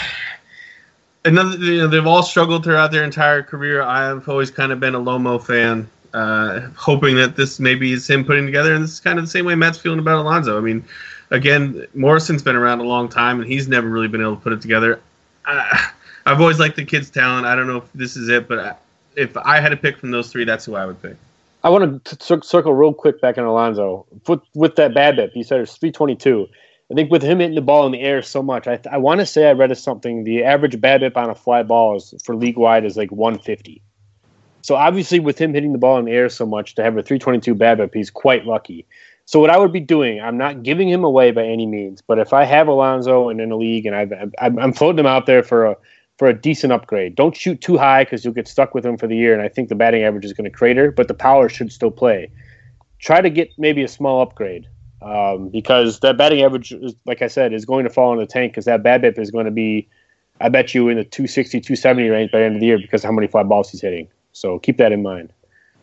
another, you know, they've all struggled throughout their entire career. I've always kind of been a Lomo fan, uh, hoping that this maybe is him putting together. And this is kind of the same way Matt's feeling about Alonso. I mean, again, Morrison's been around a long time, and he's never really been able to put it together. Uh, I've always liked the kid's talent. I don't know if this is it, but I, if I had to pick from those three, that's who I would pick. I want to t- circle real quick back on Alonso. With, with that BABIP, you said it's three twenty-two. I think with him hitting the ball in the air so much, I th- I want to say I read something. The average BABIP on a fly ball is, for league-wide is like one fifty. So obviously with him hitting the ball in the air so much, to have a three twenty-two BABIP, he's quite lucky. So what I would be doing, I'm not giving him away by any means, but if I have Alonso and in a league and I've, I've, I'm floating him out there for a for a decent upgrade, don't shoot too high because you'll get stuck with him for the year, and I think the batting average is going to crater, but the power should still play. Try to get maybe a small upgrade um, because that batting average, is, like I said, is going to fall in the tank because that BABIP is going to be, I bet you, in the two sixty, two seventy range by the end of the year because of how many fly balls he's hitting. So keep that in mind.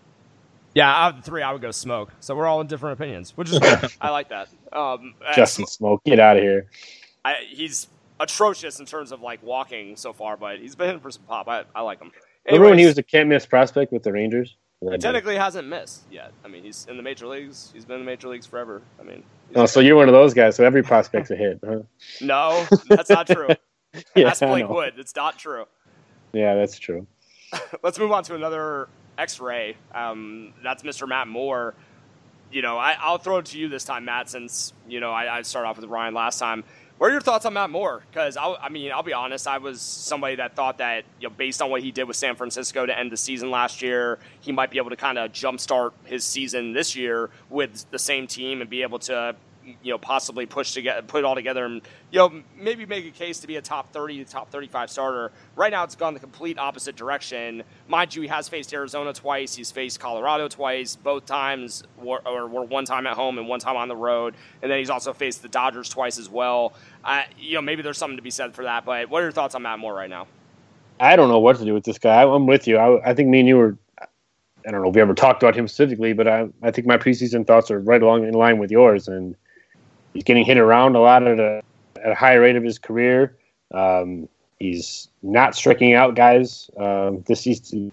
Yeah, out of the three, I would go Smoke. So we're all in different opinions, which is good. I like that. Um, Justin Smoke, get out of here. I, he's atrocious in terms of like walking so far, but he's been hitting for some pop. I, I like him. Anyways, remember when he was a can't miss prospect with the Rangers? He technically hasn't missed yet. I mean, he's in the major leagues. He's been in the major leagues forever. I mean, oh, so you're one of those guys. So every prospect's a hit, huh? No, that's not true. Yeah, that's Blake Wood. It's not true. Yeah, that's true. Let's move on to another X-ray. Um, that's Mister Matt Moore. You know, I, I'll throw it to you this time, Matt, since, you know, I, I started off with Ryan last time. What are your thoughts on Matt Moore? Because, I mean, I'll be honest, I was somebody that thought that, you know, based on what he did with San Francisco to end the season last year, he might be able to kind of jumpstart his season this year with the same team and be able to, you know, possibly push together, put it all together and, you know, maybe make a case to be a top thirty, top thirty-five starter. Right now, it's gone the complete opposite direction. Mind you, he has faced Arizona twice. He's faced Colorado twice. Both times were, or were one time at home and one time on the road. And then he's also faced the Dodgers twice as well. Uh, you know, maybe there's something to be said for that. But what are your thoughts on Matt Moore right now? I don't know what to do with this guy. I, I'm with you. I, I think me and you were, I don't know if we ever talked about him specifically, but I, I think my preseason thoughts are right along in line with yours. And he's getting hit around a lot at a, at a high rate of his career. Um, he's not striking out guys. Um, this season,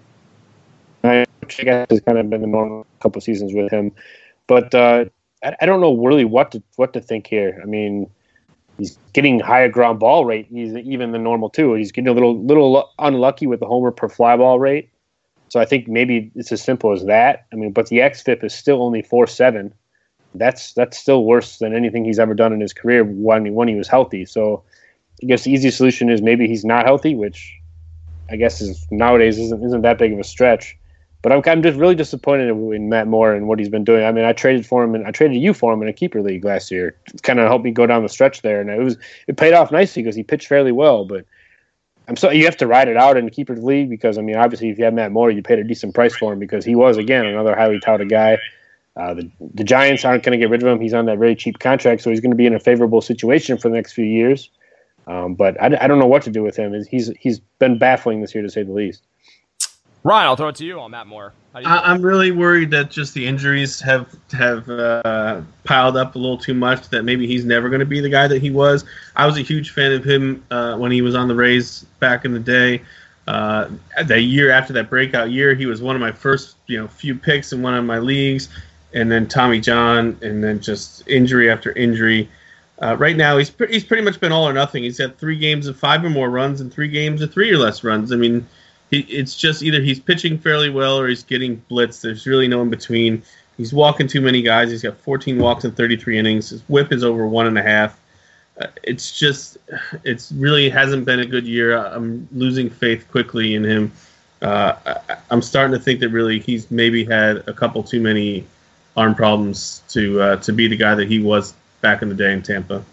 I guess, has kind of been the normal couple of seasons with him. But uh, I, I don't know really what to what to think here. I mean, he's getting higher ground ball rate. He's even the normal too. He's getting a little little unlucky with the homer per fly ball rate. So I think maybe it's as simple as that. I mean, but the X F I P is still only four seven. That's that's still worse than anything he's ever done in his career when, when he was healthy. So I guess the easy solution is maybe he's not healthy, which I guess is nowadays isn't isn't that big of a stretch. But I'm I'm just really disappointed in Matt Moore and what he's been doing. I mean, I traded for him and I traded you for him in a keeper league last year. It kind of helped me go down the stretch there, and it was it paid off nicely because he pitched fairly well. But I'm so you have to ride it out in the keeper league because I mean, obviously, if you have Matt Moore, you paid a decent price for him because he was again another highly touted guy. Uh, the the Giants aren't going to get rid of him. He's on that very cheap contract, so he's going to be in a favorable situation for the next few years. Um, but I, I don't know what to do with him. He's he's been baffling this year to say the least. Ryan, I'll throw it to you on Matt Moore. How do you I, I'm really worried that just the injuries have have uh, piled up a little too much. That maybe he's never going to be the guy that he was. I was a huge fan of him uh, when he was on the Rays back in the day. Uh, the year after that breakout year, he was one of my first you know few picks in one of my leagues, and then Tommy John, and then just injury after injury. Uh, right now, he's pre- he's pretty much been all or nothing. He's had three games of five or more runs and three games of three or less runs. I mean. He, it's just either he's pitching fairly well or he's getting blitzed. There's really no in between. He's walking too many guys. He's got fourteen walks in thirty-three innings. His whip is over one and a half. Uh, it's just, it's really hasn't been a good year. I'm losing faith quickly in him. Uh, I, I'm starting to think that really he's maybe had a couple too many arm problems to uh, to be the guy that he was back in the day in Tampa.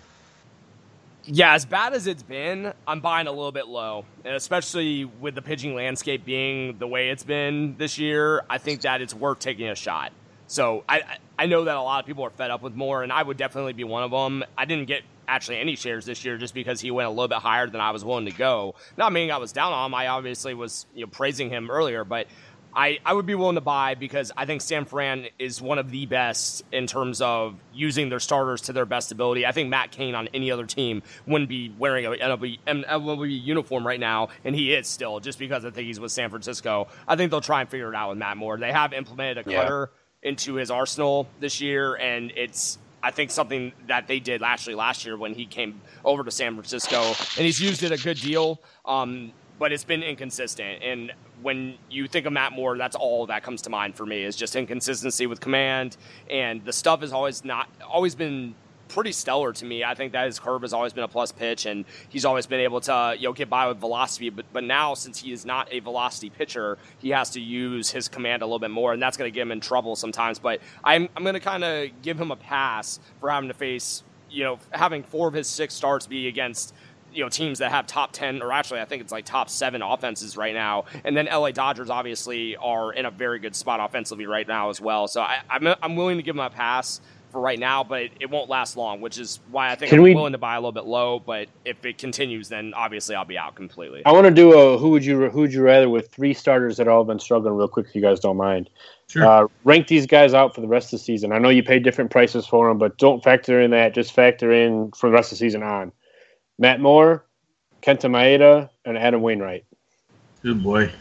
Yeah, as bad as it's been, I'm buying a little bit low. And especially with the pitching landscape being the way it's been this year, I think that it's worth taking a shot. So I I know that a lot of people are fed up with Moore, and I would definitely be one of them. I didn't get actually any shares this year just because he went a little bit higher than I was willing to go. Not meaning I was down on him. I obviously was you know praising him earlier, but I, I would be willing to buy because I think San Fran is one of the best in terms of using their starters to their best ability. I think Matt Cain on any other team wouldn't be wearing an N L B uniform right now, and he is still, just because I think he's with San Francisco. I think they'll try and figure it out with Matt Moore. They have implemented a cutter yeah. into his arsenal this year, and it's I think something that they did actually last year when he came over to San Francisco, and he's used it a good deal, um, but it's been inconsistent. And when you think of Matt Moore, that's all that comes to mind for me is just inconsistency with command, and the stuff has always not always been pretty stellar to me. I think that his curve has always been a plus pitch, and he's always been able to you know get by with velocity. But but now, since he is not a velocity pitcher, he has to use his command a little bit more, and that's going to get him in trouble sometimes. But I'm I'm going to kind of give him a pass for having to face you know having four of his six starts be against you know, teams that have top ten, or actually I think it's like top seven offenses right now. And then L A Dodgers obviously are in a very good spot offensively right now as well. So I, I'm, I'm willing to give them a pass for right now, but it, it won't last long, which is why I think Can I'm we, willing to buy a little bit low. But if it continues, then obviously I'll be out completely. I want to do a who would you who would you rather with three starters that all have been struggling real quick if you guys don't mind. Sure. Uh, rank these guys out for the rest of the season. I know you paid different prices for them, but don't factor in that. Just factor in for the rest of the season on. Matt Moore, Kenta Maeda, and Adam Wainwright. Good boy.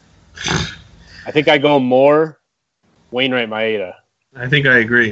I think I go Moore, Wainwright, Maeda. I think I agree.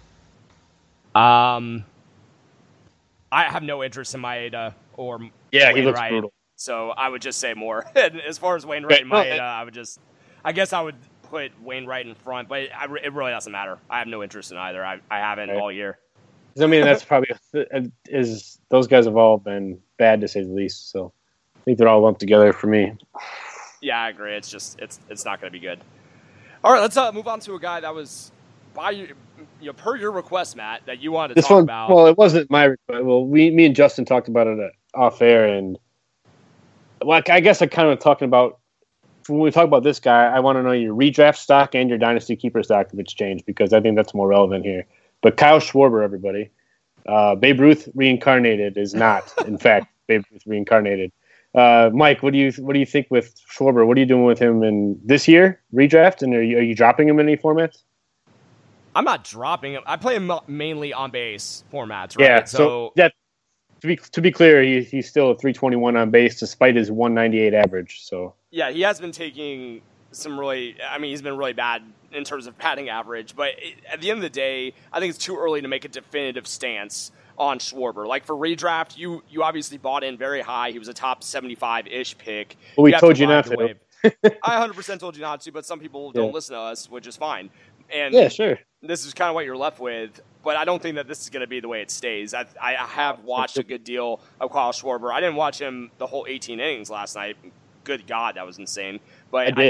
Um, I have no interest in Maeda or yeah, Wainwright, he looks brutal. So I would just say Moore. As far as Wainwright and Maeda, I would just, I guess I would put Wainwright in front, but I, it really doesn't matter. I have no interest in either. I, I haven't right. all year. I mean, that's probably is those guys have all been bad to say the least. So I think they're all lumped together for me. Yeah, I agree. It's just it's it's not going to be good. All right, let's uh, move on to a guy that was by you, you know, per your request, Matt, that you wanted to this talk one, about. Well, it wasn't my request. Well, we, me and Justin talked about it off air, and well, I guess I'm kind of talking about when we talk about this guy. I want to know your redraft stock and your dynasty keeper stock if it's changed, because I think that's more relevant here. But Kyle Schwarber, everybody. Uh, Babe Ruth reincarnated is not, in fact, Babe Ruth reincarnated. Uh, Mike, what do you what do you think with Schwarber? What are you doing with him in this year redraft? And are you, are you dropping him in any formats? I'm not dropping him. I play him mainly on base formats, right? Yeah. So, so that to be to be clear, he, he's still a three twenty-one on base despite his one ninety-eight average. So yeah, he has been taking some really. I mean, he's been really bad in terms of batting average, but at the end of the day, I think it's too early to make a definitive stance on Schwarber. Like for redraft, you you obviously bought in very high. He was a top seventy-five-ish pick. Well, we you told you not to. I one hundred percent told you not to, but some people don't yeah. listen to us, which is fine. And yeah, sure. This is kind of what you're left with, but I don't think that this is going to be the way it stays. I, I have watched a good deal of Kyle Schwarber. I didn't watch him the whole eighteen innings last night. Good God, that was insane. But I, did. I do.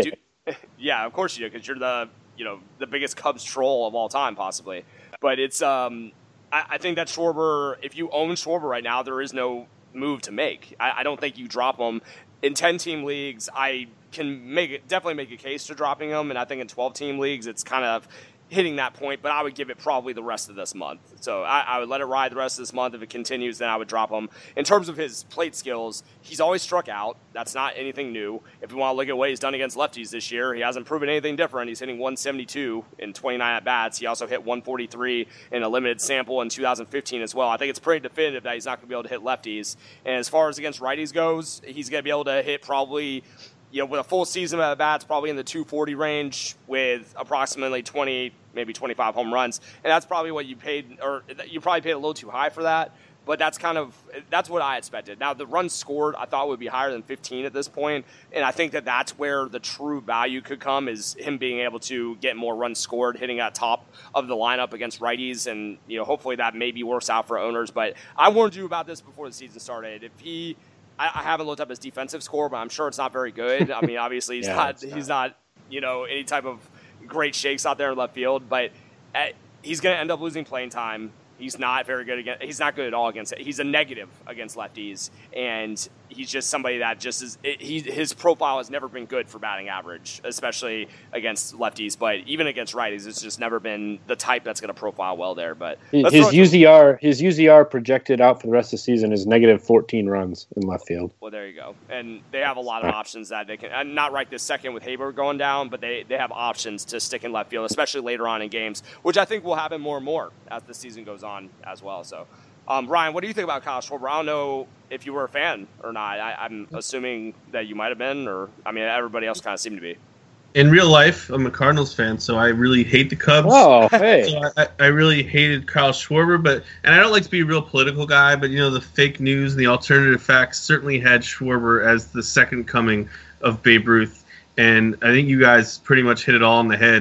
Yeah, of course you do, because you're the you know the biggest Cubs troll of all time, possibly. But it's um, I, I think that Schwarber, if you own Schwarber right now, there is no move to make. I, I don't think you drop him in ten-team leagues. I can make it definitely make a case to dropping him, and I think in twelve-team leagues, it's kind of hitting that point, but I would give it probably the rest of this month. So I, I would let it ride the rest of this month. If it continues, then I would drop him. In terms of his plate skills, he's always struck out. That's not anything new. If you want to look at what he's done against lefties this year, he hasn't proven anything different. He's hitting one seventy-two in twenty-nine at-bats. He also hit one forty-three in a limited sample in two thousand fifteen as well. I think it's pretty definitive that he's not going to be able to hit lefties. And as far as against righties goes, he's going to be able to hit probably – you know, with a full season of at-bats, probably in the two forty range with approximately twenty, maybe twenty-five home runs. And that's probably what you paid, or you probably paid a little too high for that. But that's kind of, that's what I expected. Now, the runs scored, I thought would be higher than fifteen at this point. And I think that that's where the true value could come, is him being able to get more runs scored, hitting at top of the lineup against righties. And, you know, hopefully that maybe works out for owners. But I warned you about this before the season started. If he, I, I haven't looked up his defensive score, but I'm sure it's not very good. I mean, obviously he's yeah, not, he's not, you know, any type of great shakes out there in left field, but at, he's going to end up losing playing time. He's not very good against, he's not good at all against it. He's a negative against lefties, and he's just somebody that just is, it, he, his profile has never been good for batting average, especially against lefties, but even against righties, it's just never been the type that's going to profile well there. But his U Z R, his U Z R projected out for the rest of the season is negative fourteen runs in left field. Well, there you go. And they have a lot of options that they can, not right this second with Haber going down, but they, they have options to stick in left field, especially later on in games, which I think will happen more and more as the season goes on. on as well. So, um, Ryan, what do you think about Kyle Schwarber? I don't know if you were a fan or not. I, I'm assuming that you might have been, or I mean, everybody else kind of seemed to be. In real life, I'm a Cardinals fan, so I really hate the Cubs. Oh, hey. So I, I really hated Kyle Schwarber, but and I don't like to be a real political guy, but you know, the fake news and the alternative facts certainly had Schwarber as the second coming of Babe Ruth, and I think you guys pretty much hit it all on the head.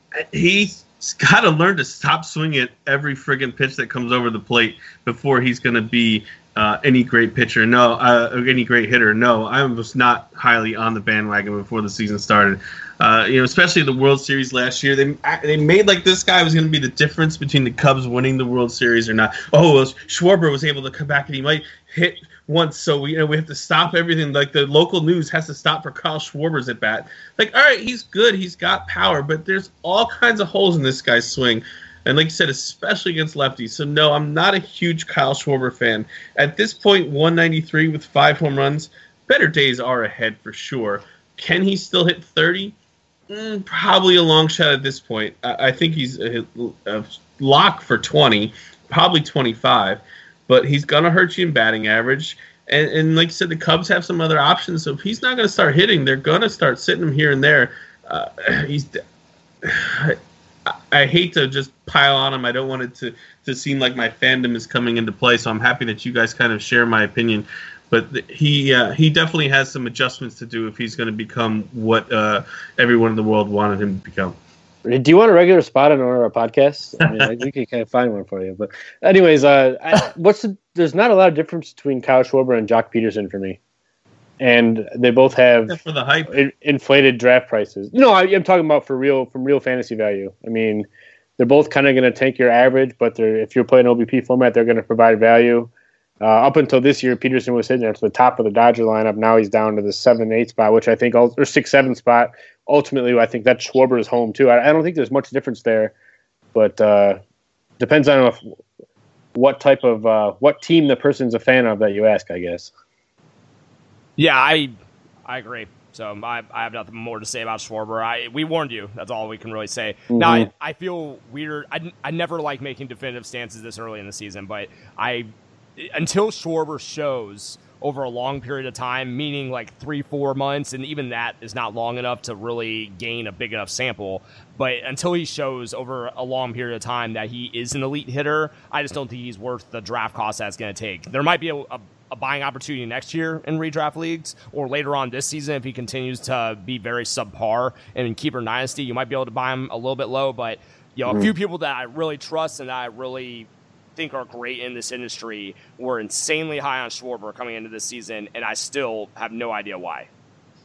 He's He's got to learn to stop swinging at every friggin' pitch that comes over the plate before he's going to be uh, any great pitcher. No, uh, any great hitter. No, I was not highly on the bandwagon before the season started. Uh, you know, especially the World Series last year, they they made like this guy was going to be the difference between the Cubs winning the World Series or not. Oh, well, Schwarber was able to come back and he might hit once, so we you know we have to stop everything. Like the local news has to stop for Kyle Schwarber's at bat. Like, all right, he's good, he's got power, but there's all kinds of holes in this guy's swing. And like you said, especially against lefties. So no, I'm not a huge Kyle Schwarber fan. At this point, one ninety-three with five home runs. Better days are ahead for sure. Can he still hit thirty? Mm, probably a long shot at this point. I, I think he's a, a lock for twenty, probably twenty-five. But he's going to hurt you in batting average. And, and like you said, the Cubs have some other options. So if he's not going to start hitting, they're going to start sitting him here and there. Uh, he's. I, I hate to just pile on him. I don't want it to, to seem like my fandom is coming into play. So I'm happy that you guys kind of share my opinion. But the, he uh, he definitely has some adjustments to do if he's going to become what uh, everyone in the world wanted him to become. Do you want a regular spot on our podcast? I mean, I think we can find one for you. But anyways, uh, I, what's the, there's not a lot of difference between Kyle Schwarber and Jock Peterson for me. And they both have for the hype. In, inflated draft prices. No, I, I'm talking about for real, from real fantasy value. I mean, they're both kind of going to tank your average, but they're, if you're playing O B P format, they're going to provide value. Uh, up until this year, Peterson was hitting at the top of the Dodger lineup. Now he's down to the seven, eight spot, which I think, or six, seven spot. Ultimately, I think that Schwarber is home too. I, I don't think there's much difference there, but uh, depends on if, what type of uh, what team the person's a fan of that you ask, I guess. Yeah, I I agree. So I, I have nothing more to say about Schwarber. I we warned you. That's all we can really say. Mm-hmm. Now I, I feel weird. I, I never like making definitive stances this early in the season, but I until Schwarber shows over a long period of time, meaning like three, four months, and even that is not long enough to really gain a big enough sample. But until he shows over a long period of time that he is an elite hitter, I just don't think he's worth the draft cost that's going to take. There might be a, a, a buying opportunity next year in redraft leagues or later on this season if he continues to be very subpar. And in Keeper Dynasty, you might be able to buy him a little bit low. But you know, a few people that I really trust and that I really think are great in this industry were insanely high on Schwarber coming into this season, and I still have no idea why.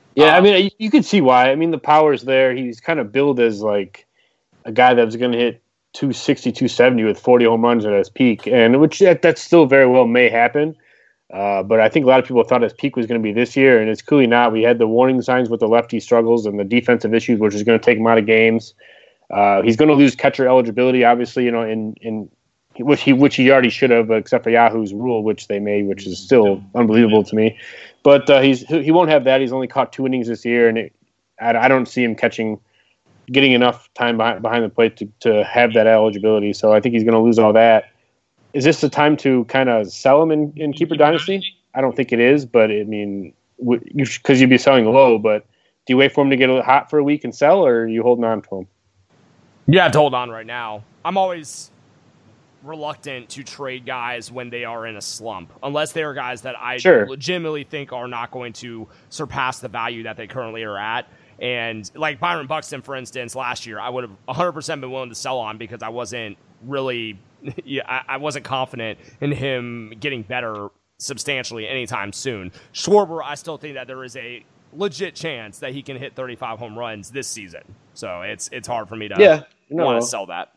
Yeah, Um, I mean, you can see why. I mean, the power's there. He's kind of billed as like a guy that's going to hit two sixty, two seventy with forty home runs at his peak, and which that, that still very well may happen. Uh, but I think a lot of people thought his peak was going to be this year, and it's clearly not. We had the warning signs with the lefty struggles and the defensive issues, which is going to take him out of games. Uh, he's going to lose catcher eligibility, obviously, you know, in, in which he which he already should have, except for Yahoo's rule, which they made, which is still unbelievable to me. But uh, he's he won't have that. He's only caught two innings this year, and it, I, I don't see him catching, getting enough time behind, behind the plate to, to have that eligibility. So I think he's going to lose all that. Is this the time to kind of sell him in, in Keeper Dynasty? I don't think it is, but I mean, because you'd be selling low. But do you wait for him to get a hot for a week and sell, or are you holding on to him? You have to hold on right now. I'm always reluctant to trade guys when they are in a slump, unless they are guys that I Sure. legitimately think are not going to surpass the value that they currently are at. And like Byron Buxton, for instance, last year, I would have one hundred percent been willing to sell on because I wasn't really, yeah, I, I wasn't confident in him getting better substantially anytime soon. Schwarber, I still think that there is a legit chance that he can hit thirty-five home runs this season. So it's it's hard for me to Yeah, no. want to sell that.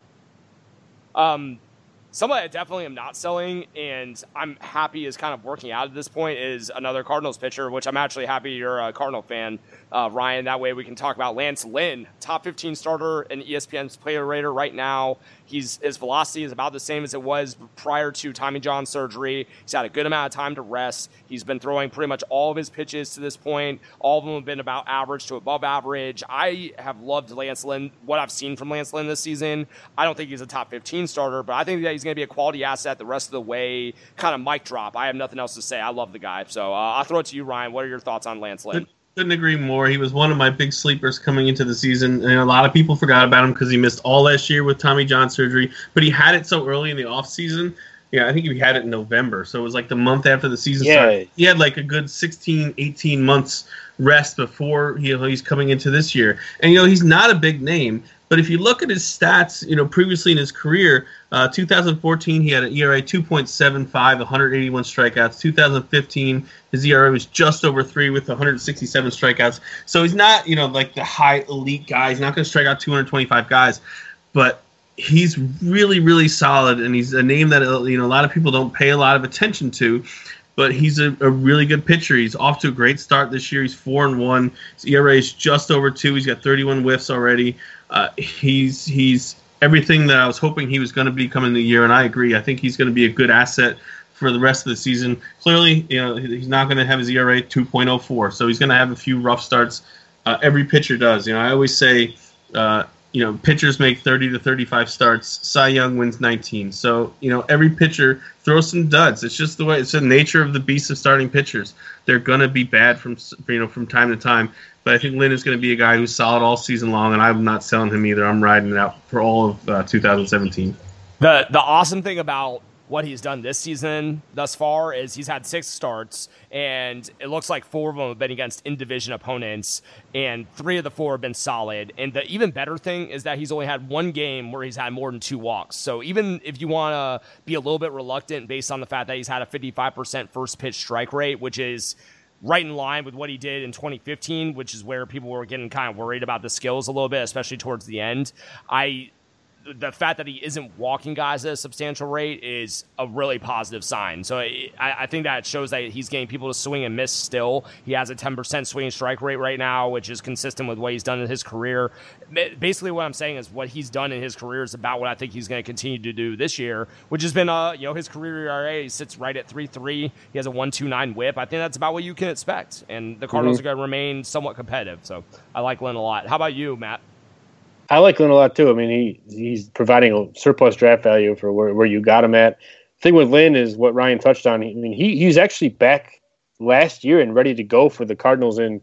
Um, Somebody I definitely am not selling, and I'm happy is kind of working out at this point, is another Cardinals pitcher, which I'm actually happy you're a Cardinal fan, uh, Ryan. That way we can talk about Lance Lynn, top fifteen starter in E S P N's player rater right now. He's His velocity is about the same as it was prior to Tommy John surgery. He's had a good amount of time to rest. He's been throwing pretty much all of his pitches to this point. All of them have been about average to above average. I have loved Lance Lynn, what I've seen from Lance Lynn this season. I don't think he's a top fifteen starter, but I think that he's going to be a quality asset the rest of the way. Kind of mic drop. I have nothing else to say. I love the guy. So uh, I'll throw it to you, Ryan. What are your thoughts on Lance Lynn? Couldn't agree more. He was one of my big sleepers coming into the season, and a lot of people forgot about him because he missed all last year with Tommy John surgery, but he had it so early in the offseason. Yeah, I think he had it in November, so it was like the month after the season Yeah. started. He had like a good sixteen, eighteen months rest before he, he's coming into this year. And, you know, he's not a big name, but if you look at his stats, you know, previously in his career, uh, two thousand fourteen, he had an E R A two point seven five, one hundred eighty-one strikeouts. two thousand fifteen, his E R A was just over three with one hundred sixty-seven strikeouts. So he's not, you know, like the high elite guy. He's not going to strike out two hundred twenty-five guys, but he's really, really solid, and he's a name that, you know, a lot of people don't pay a lot of attention to. But he's a, a really good pitcher. He's off to a great start this year. He's four and one. His E R A is just over two. He's got thirty-one whiffs already. Uh, he's he's everything that I was hoping he was going to be coming the year, and I agree. I think he's going to be a good asset for the rest of the season. Clearly, you know, he's not going to have his E R A two point oh four, so he's going to have a few rough starts. Uh, every pitcher does. You know, I always say, uh, you know, pitchers make thirty to thirty-five starts. Cy Young wins nineteen. So, you know, every pitcher throws some duds. It's just the way, it's the nature of the beast of starting pitchers. They're going to be bad from, you know, from time to time. But I think Lynn is going to be a guy who's solid all season long, and I'm not selling him either. I'm riding it out for all of uh, two thousand seventeen. The the awesome thing about what he's done this season thus far is he's had six starts, and it looks like four of them have been against in-division opponents, and three of the four have been solid. And the even better thing is that he's only had one game where he's had more than two walks. So even if you want to be a little bit reluctant based on the fact that he's had a fifty-five percent first pitch strike rate, which is right in line with what he did in twenty fifteen, which is where people were getting kind of worried about the skills a little bit, especially towards the end. I The fact that he isn't walking guys at a substantial rate is a really positive sign. So I, I think that shows that he's getting people to swing and miss still. He has a ten percent swing and strike rate right now, which is consistent with what he's done in his career. Basically what I'm saying is what he's done in his career is about what I think he's going to continue to do this year, which has been, uh, you know, his career E R A sits right at three three. He has a one two nine whip. I think that's about what you can expect. And the Cardinals mm-hmm. are going to remain somewhat competitive. So I like Lynn a lot. How about you, Matt? I like Lynn a lot too. I mean, he he's providing a surplus draft value for where, where you got him at. The thing with Lynn is what Ryan touched on. I mean, he he's actually back last year and ready to go for the Cardinals in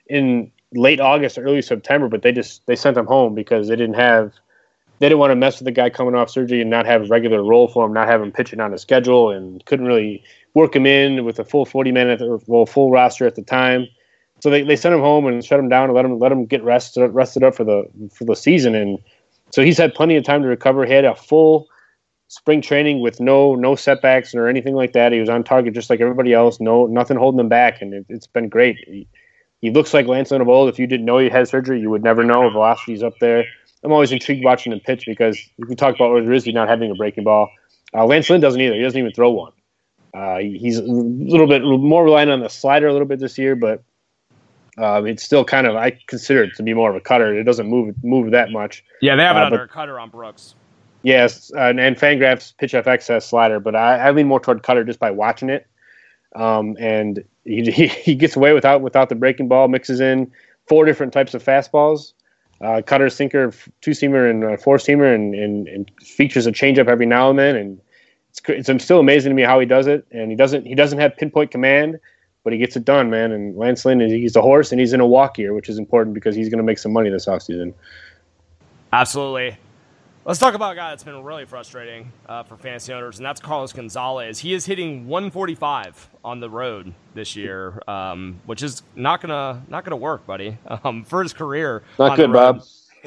in late August or early September, but they just they sent him home because they didn't have they didn't want to mess with the guy coming off surgery and not have a regular role for him, not have him pitching on a schedule, and couldn't really work him in with a full forty minute or well full roster at the time. So they, they sent him home and shut him down and let him let him get rested rested up for the for the season. And so he's had plenty of time to recover. He had a full spring training with no no setbacks or anything like that. He was on target just like everybody else. No nothing holding him back, and it, it's been great. He, He looks like Lance Lynn of old. If you didn't know he had surgery, you would never know. Velocity's up there. I'm always intrigued watching him pitch because we talk about Odorizzi not having a breaking ball. Uh, Lance Lynn doesn't either. He doesn't even throw one. Uh, he's a little bit more reliant on the slider a little bit this year, but um, it's still kind of, I consider it to be more of a cutter. It doesn't move move that much. Yeah, they have uh, another but, cutter on Brooks. Yes, uh, and, and Fangraphs Pitch F X has slider, but I, I lean more toward cutter just by watching it. Um, and he, he he gets away without without the breaking ball, mixes in four different types of fastballs, uh, cutter, sinker, two-seamer, and uh, four-seamer, and, and, and features a changeup every now and then. And it's, it's still amazing to me how he does it. And he doesn't he doesn't have pinpoint command, but he gets it done, man. And Lance Lynn, he's a horse, and he's in a walk year, which is important because he's going to make some money this offseason. Absolutely. Let's talk about a guy that's been really frustrating uh, for fantasy owners, and that's Carlos Gonzalez. He is hitting one forty-five on the road this year, um, which is not gonna not gonna work, buddy. Um, for his career, not good, Bob.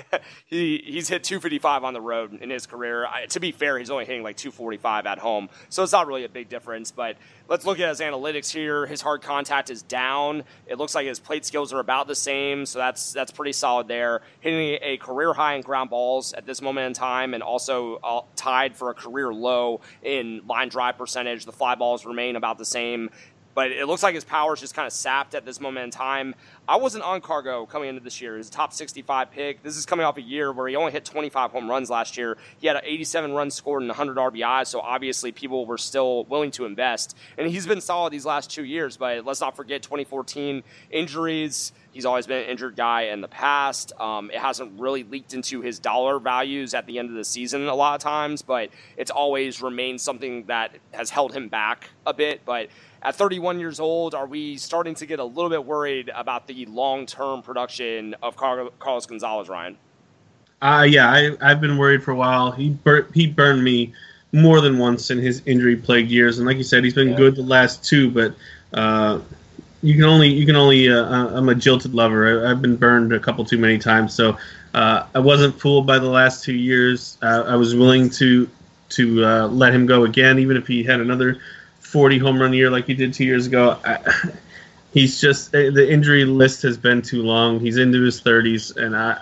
he he's hit two fifty-five on the road in his career. I, to be fair, he's only hitting like two forty-five at home, so it's not really a big difference. But let's look at his analytics here. His hard contact is down. It looks like his plate skills are about the same, so that's that's pretty solid there. Hitting a career high in ground balls at this moment in time, and also uh, tied for a career low in line drive percentage. The fly balls remain about the same. But it looks like his power is just kind of sapped at this moment in time. I wasn't on Cargo coming into this year. He's a top sixty-five pick. This is coming off a year where he only hit twenty-five home runs last year. He had eighty-seven runs scored and one hundred R B Is, so obviously people were still willing to invest. And he's been solid these last two years, but let's not forget twenty fourteen injuries. He's always been an injured guy in the past. Um, it hasn't really leaked into his dollar values at the end of the season a lot of times, but it's always remained something that has held him back a bit. But at thirty-one years old, are we starting to get a little bit worried about the long-term production of Carlos Gonzalez, Ryan? Uh, yeah, I, I've been worried for a while. He bur- he burned me more than once in his injury-plagued years, and like you said, he's been yeah. good the last two. But uh, you can only you can only. Uh, I'm a jilted lover. I, I've been burned a couple too many times, so uh, I wasn't fooled by the last two years. Uh, I was willing to to uh, let him go again, even if he had another forty home run year like he did two years ago. I, he's just the injury list has been too long. He's into his thirties, and I,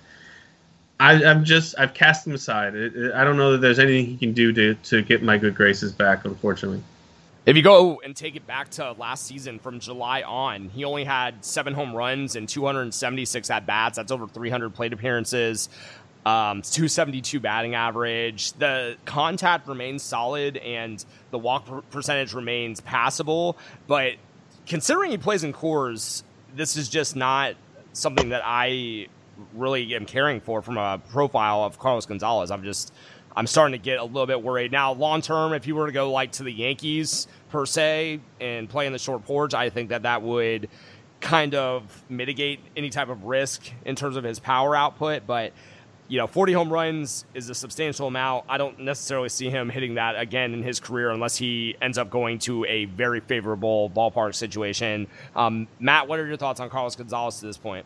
I I'm just I've cast him aside. It, it, I don't know that there's anything he can do to to get my good graces back, unfortunately. If you go and take it back to last season from July on, he only had seven home runs and two hundred seventy-six at bats. That's over three hundred plate appearances. Um, two seventy-two batting average. The contact remains solid and the walk per- percentage remains passable. But considering he plays in Coors, this is just not something that I really am caring for from a profile of Carlos Gonzalez. I'm just, I'm starting to get a little bit worried. Now, long term, if you were to go like to the Yankees per se and play in the short porch, I think that that would kind of mitigate any type of risk in terms of his power output. But you know, forty home runs is a substantial amount. I don't necessarily see him hitting that again in his career unless he ends up going to a very favorable ballpark situation. Um, Matt, what are your thoughts on Carlos Gonzalez to this point?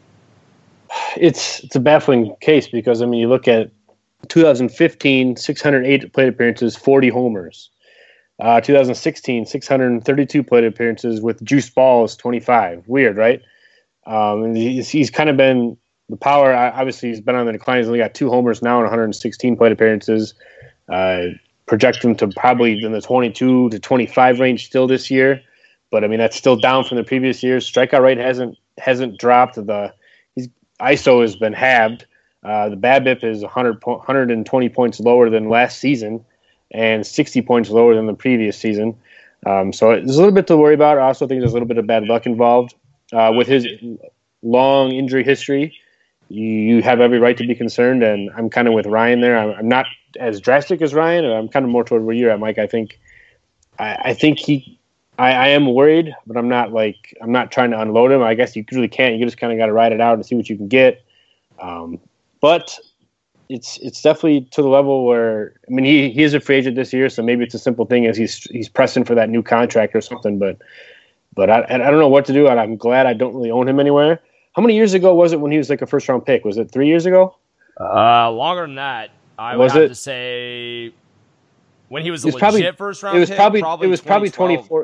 It's it's a baffling case because, I mean, you look at twenty fifteen, six hundred eight plate appearances, forty homers. Uh, twenty sixteen, six hundred thirty-two plate appearances with juice balls, twenty-five. Weird, right? Um, and he's, he's kind of been... The power, obviously, he's been on the decline. He's only got two homers now and one hundred sixteen plate appearances. Uh, project him to probably in the twenty-two to twenty-five range still this year. But, I mean, that's still down from the previous years. Strikeout rate hasn't hasn't dropped. The he's, I S O has been halved. Uh, the BABIP is one hundred, one hundred twenty points lower than last season and sixty points lower than the previous season. Um, so there's a little bit to worry about. I also think there's a little bit of bad luck involved. Uh, with his long injury history, you have every right to be concerned, and I'm kind of with Ryan there. I'm, I'm not as drastic as Ryan. I'm kind of more toward where you're at, Mike. I think, I, I think he, I, I am worried, but I'm not like I'm not trying to unload him. I guess you really can't. You just kind of got to ride it out and see what you can get. Um, but it's it's definitely to the level where I mean he he is a free agent this year, so maybe it's a simple thing as he's he's pressing for that new contract or something. But but I I don't know what to do, and I'm glad I don't really own him anywhere. How many years ago was it when he was like a first round pick? Was it three years ago? Uh, longer than that. I was would have it? to say when he was a was legit probably, first round it was pick. Probably, probably it was probably twenty four. He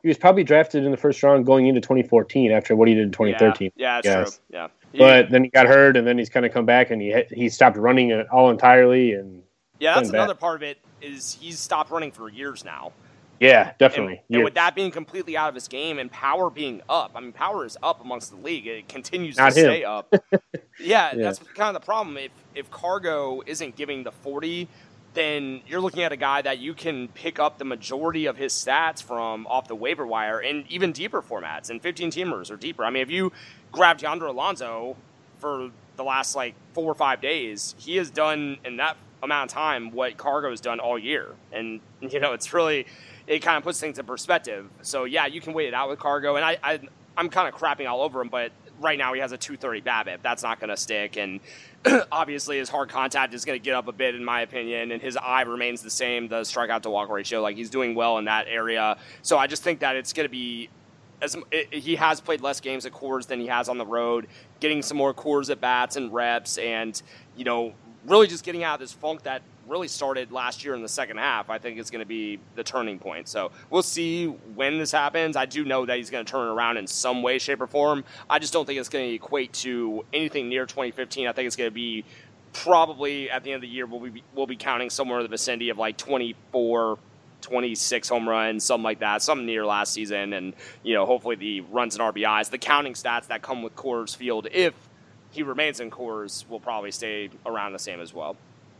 he was probably drafted in the first round going into twenty fourteen after what he did in twenty thirteen. Yeah, yeah that's true. Yeah, he, but then he got hurt, and then he's kind of come back, and he he stopped running it all entirely. And yeah, that's another part of it is he's stopped running for years now. Yeah, definitely. And, and with that being completely out of his game and power being up, I mean, power is up amongst the league. It continues Not to him. stay up. yeah, yeah, that's kind of the problem. If if Cargo isn't giving the forty, then you're looking at a guy that you can pick up the majority of his stats from off the waiver wire in even deeper formats and fifteen-teamers or deeper. I mean, if you grab DeAndre Alonso for the last, like, four or five days, he has done in that amount of time what Cargo has done all year. And, you know, it's really – it kind of puts things in perspective. So, yeah, you can wait it out with Cargo. And I, I, I'm kind of crapping all over him, but right now he has a two thirty BABIP. That's not going to stick. And obviously his hard contact is going to get up a bit, in my opinion, and his eye remains the same, the strikeout to walk ratio. Like, he's doing well in that area. So I just think that it's going to be as it, he has played less games at Coors than he has on the road, getting some more Coors at bats and reps, and, you know, really just getting out of this funk that really started last year in the second half. I think is going to be the turning point. So we'll see when this happens. I do know that he's going to turn it around in some way, shape, or form. I just don't think it's going to equate to anything near twenty fifteen. I think it's going to be probably at the end of the year we'll be, we'll be counting somewhere in the vicinity of like twenty-four, twenty-six home runs, something like that, something near last season. And, you know, hopefully the runs and R B Is, the counting stats that come with Coors Field, if he remains in Coors, will probably stay around the same as well.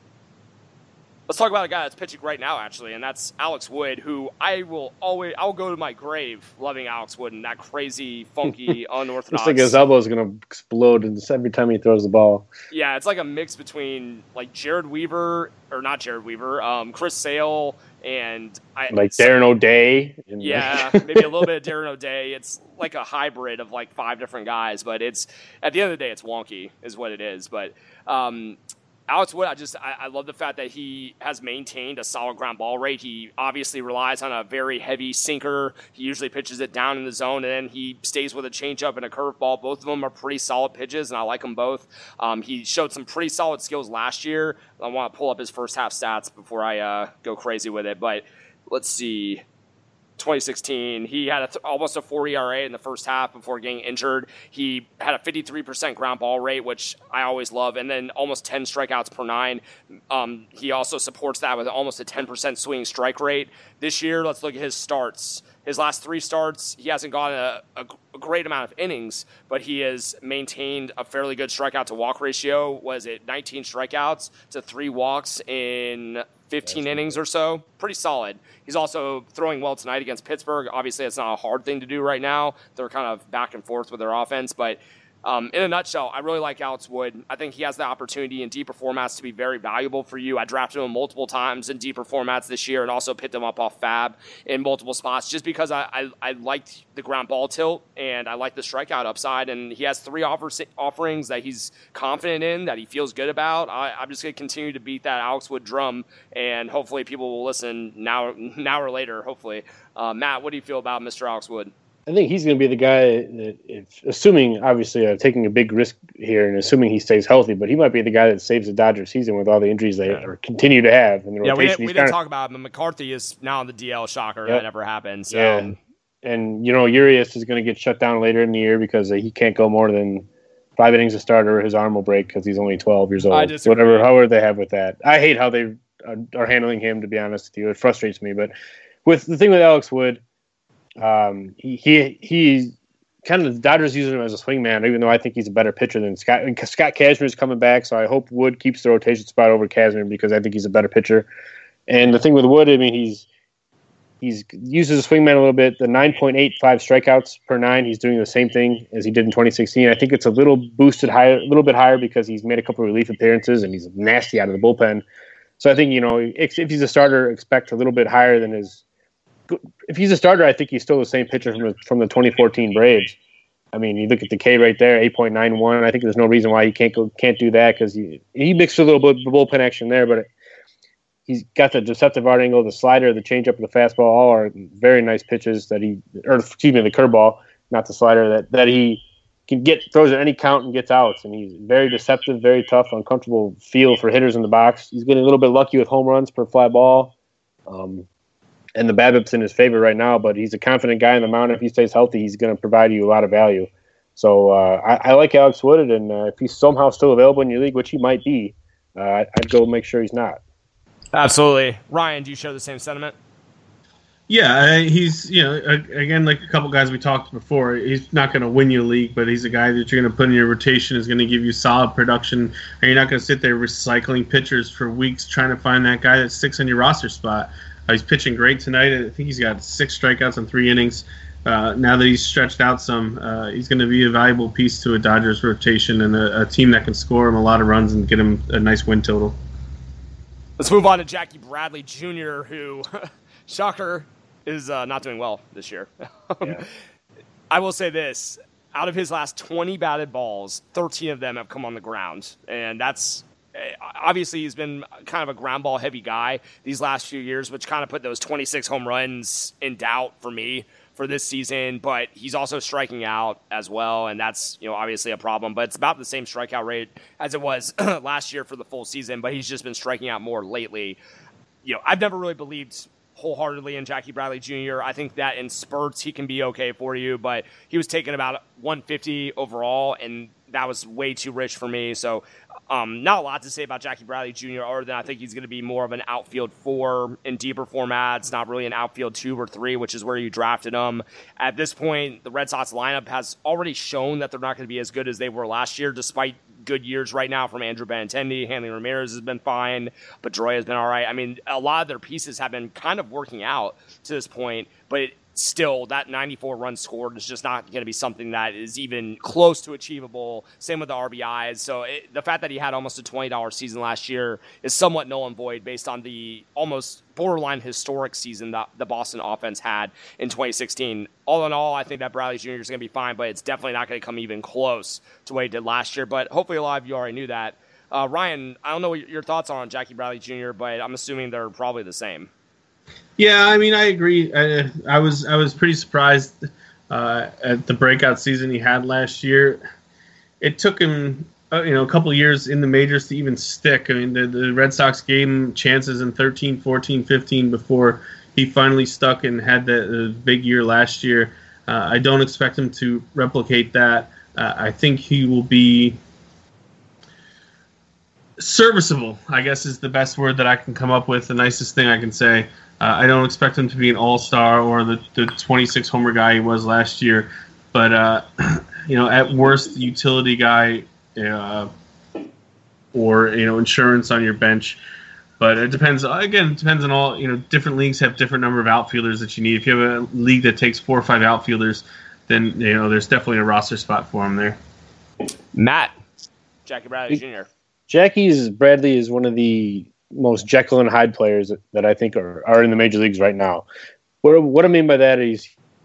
Let's talk about a guy that's pitching right now, actually, and that's Alex Wood, who I will always, I'll go to my grave loving Alex Wood and that crazy, funky, unorthodox. Looks like his elbow is going to explode every time he throws the ball. Yeah, it's like a mix between like Jared Weaver, or not Jared Weaver, um, Chris Sale, and I, like Darren O'Day. And yeah, maybe a little bit of Darren O'Day. It's like a hybrid of like five different guys, but it's at the end of the day, it's wonky, is what it is. But um, Alex Wood, I just I, I love the fact that he has maintained a solid ground ball rate. He obviously relies on a very heavy sinker. He usually pitches it down in the zone, and then he stays with a changeup and a curveball. Both of them are pretty solid pitches, and I like them both. Um, he showed some pretty solid skills last year. I want to pull up his first half stats before I uh, go crazy with it, but let's see. twenty sixteen, he had a th- almost a four E R A in the first half before getting injured. He had a fifty-three percent ground ball rate, which I always love, and then almost ten strikeouts per nine. Um, he also supports that with almost a ten percent swinging strike rate. This year, let's look at his starts. His last three starts, he hasn't gotten a, a, a great amount of innings, but he has maintained a fairly good strikeout to walk ratio. Was it nineteen strikeouts to three walks in fifteen innings or so? Pretty solid. He's also throwing well tonight against Pittsburgh. Obviously, it's not a hard thing to do right now. They're kind of back and forth with their offense, but Um, in a nutshell, I really like Alex Wood. I think he has the opportunity in deeper formats to be very valuable for you. I drafted him multiple times in deeper formats this year and also picked him up off Fab in multiple spots just because I, I, I liked the ground ball tilt and I like the strikeout upside. And he has three offers, offerings that he's confident in, that he feels good about. I, I'm just going to continue to beat that Alex Wood drum, and hopefully people will listen now, now or later, hopefully. Uh, Matt, what do you feel about Mister Alex Wood? I think he's going to be the guy that, if, assuming, obviously, uh, taking a big risk here and assuming he stays healthy, but he might be the guy that saves the Dodgers season with all the injuries they yeah. or continue to have in the yeah, rotation. we didn't, we didn't kinda, talk about him. McCarthy is now on the D L. Shocker. Yep. That never happened. So. Yeah. And, and, you know, Urias is going to get shut down later in the year because uh, he can't go more than five innings a starter. His arm will break because he's only twelve years old. I disagree. Whatever, however they have with that. I hate how they are, are handling him, to be honest with you. It frustrates me. But with the thing with Alex Wood, um, he, he he's kind of the Dodgers using him as a swingman, even though I think he's a better pitcher than Scott. And Scott Kazmir is coming back, so I hope Wood keeps the rotation spot over Kazmir because I think he's a better pitcher. And the thing with Wood, I mean, he's he's uses a swingman a little bit. The nine point eight five strikeouts per nine, he's doing the same thing as he did in twenty sixteen. I think it's a little boosted higher, a little bit higher because he's made a couple of relief appearances and he's nasty out of the bullpen. So I think, you know, if, if he's a starter, expect a little bit higher than his. If he's a starter, I think he's still the same pitcher from the, from the twenty fourteen Braves. I mean, you look at the K right there, eight point nine one. I think there's no reason why he can't go, can't do that because he he mixed a little bit of bullpen action there, but he's got the deceptive art angle, the slider, the changeup, and the fastball. All are very nice pitches that he, or excuse me, the curveball, not the slider, that that he can get throws at any count and gets outs. And he's very deceptive, very tough, uncomfortable feel for hitters in the box. He's getting a little bit lucky with home runs per fly ball. Um, and the BABIP's in his favor right now, but he's a confident guy in the mound. If he stays healthy, he's going to provide you a lot of value. So uh, I, I like Alex Wood, and uh, if he's somehow still available in your league, which he might be, uh, I'd go make sure he's not. Absolutely. Ryan, do you share the same sentiment? Yeah, he's, you know, again, like a couple guys we talked before, he's not going to win you a league, but he's a guy that you're going to put in your rotation, is going to give you solid production, and you're not going to sit there recycling pitchers for weeks trying to find that guy that sticks on your roster spot. Uh, he's pitching great tonight. I think he's got six strikeouts in three innings. Uh, now that he's stretched out some, uh, he's going to be a valuable piece to a Dodgers rotation and a, a team that can score him a lot of runs and get him a nice win total. Let's move on to Jackie Bradley Junior, who, shocker, is uh, not doing well this year. Yeah. I will say this. Out of his last twenty batted balls, thirteen of them have come on the ground. And that's obviously he's been kind of a ground ball heavy guy these last few years, which kind of put those twenty-six home runs in doubt for me for this season. But he's also striking out as well, and that's, you know, obviously a problem. But it's about the same strikeout rate as it was last year for the full season, but he's just been striking out more lately. You know, I've never really believed wholeheartedly in Jackie Bradley Junior I think that in spurts he can be okay for you, but he was taking about one fifty overall, and that was way too rich for me. So um, not a lot to say about Jackie Bradley Junior other than I think he's going to be more of an outfield four in deeper formats, not really an outfield two or three, which is where you drafted him. At this point, the Red Sox lineup has already shown that they're not going to be as good as they were last year, despite good years right now from Andrew Benintendi. Hanley Ramirez has been fine. Pedroia has been all right. I mean, a lot of their pieces have been kind of working out to this point, but it, still, that ninety-four runs scored is just not going to be something that is even close to achievable. Same with the R B Is. So it, the fact that he had almost a twenty dollars season last year is somewhat null and void based on the almost borderline historic season that the Boston offense had in twenty sixteen. All in all, I think that Bradley Junior is going to be fine, but it's definitely not going to come even close to what he did last year. But hopefully a lot of you already knew that. Uh, Ryan, I don't know what your thoughts are on Jackie Bradley Junior, but I'm assuming they're probably the same. Yeah, I mean, I agree. I, I was I was pretty surprised uh, at the breakout season he had last year. It took him, uh, you know, a couple of years in the majors to even stick. I mean, the, the Red Sox gave him chances in thirteen, fourteen, fifteen before he finally stuck and had the, the big year last year. Uh, I don't expect him to replicate that. Uh, I think he will be serviceable, I guess is the best word that I can come up with, the nicest thing I can say. Uh, I don't expect him to be an all-star or the, the twenty-six homer guy he was last year, but uh, you know, at worst, utility guy uh, or you know, insurance on your bench. But it depends. Again, it depends on all. You know, different leagues have different number of outfielders that you need. If you have a league that takes four or five outfielders, then you know there's definitely a roster spot for him there. Matt, Jackie Bradley Junior Jackie's Bradley is one of the most Jekyll and Hyde players that, that I think are, are in the major leagues right now. What, what I mean by that is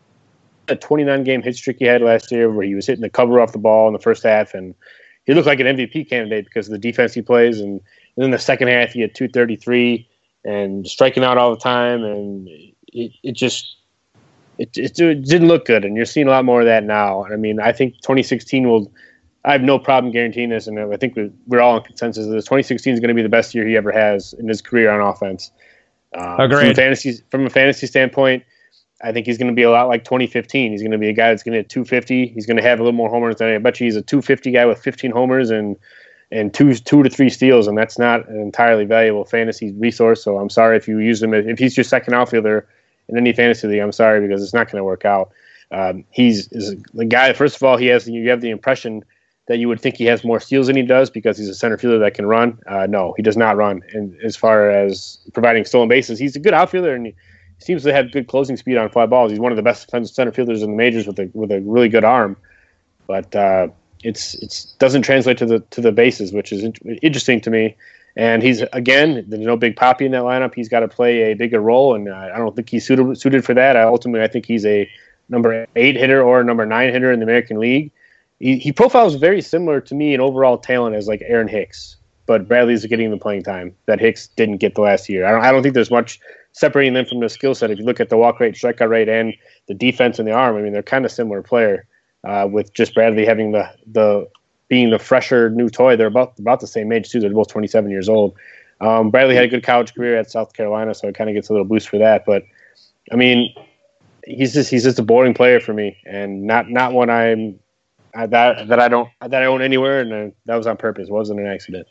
a twenty-nine game hit streak he had last year where he was hitting the cover off the ball in the first half, and he looked like an M V P candidate because of the defense he plays. And, and then the second half, he had two thirty-three and striking out all the time, and it, it just it, it, it didn't look good. And you're seeing a lot more of that now. I mean, I think twenty sixteen will – I have no problem guaranteeing this, and I think we're all in consensus that twenty sixteen is going to be the best year he ever has in his career on offense. Uh, Agreed. From a fantasy, from a fantasy standpoint, I think he's going to be a lot like twenty fifteen. He's going to be a guy that's going to hit two fifty. He's going to have a little more homers than I bet you he's a two fifty guy with fifteen homers and and two two to three steals, and that's not an entirely valuable fantasy resource. So I'm sorry if you use him if he's your second outfielder in any fantasy league. I'm sorry because it's not going to work out. Um, he's is the guy. First of all, he has you have the impression that you would think he has more steals than he does because he's a center fielder that can run. Uh, no, he does not run. And as far as providing stolen bases, he's a good outfielder and he seems to have good closing speed on fly balls. He's one of the best defensive center fielders in the majors with a with a really good arm. But uh, it's it's doesn't translate to the to the bases, which is in- interesting to me. And he's again, there's no Big Papi in that lineup. He's got to play a bigger role, and uh, I don't think he's suited suited for that. I, ultimately, I think he's a number eight hitter or a number nine hitter in the American League. He, he profiles very similar to me in overall talent as like Aaron Hicks, but Bradley's getting the playing time that Hicks didn't get the last year. I don't I don't think there's much separating them from the skill set. If you look at the walk rate, strikeout rate, and the defense and the arm, I mean, they're kind of similar player. Uh, with just Bradley having the the being the fresher new toy, they're about about the same age too. They're both twenty-seven years old. Um, Bradley had a good college career at South Carolina, so it kind of gets a little boost for that. But I mean, he's just he's just a boring player for me, and not not one I'm I, that that I don't that I own anywhere, and uh, that was on purpose. It wasn't an accident.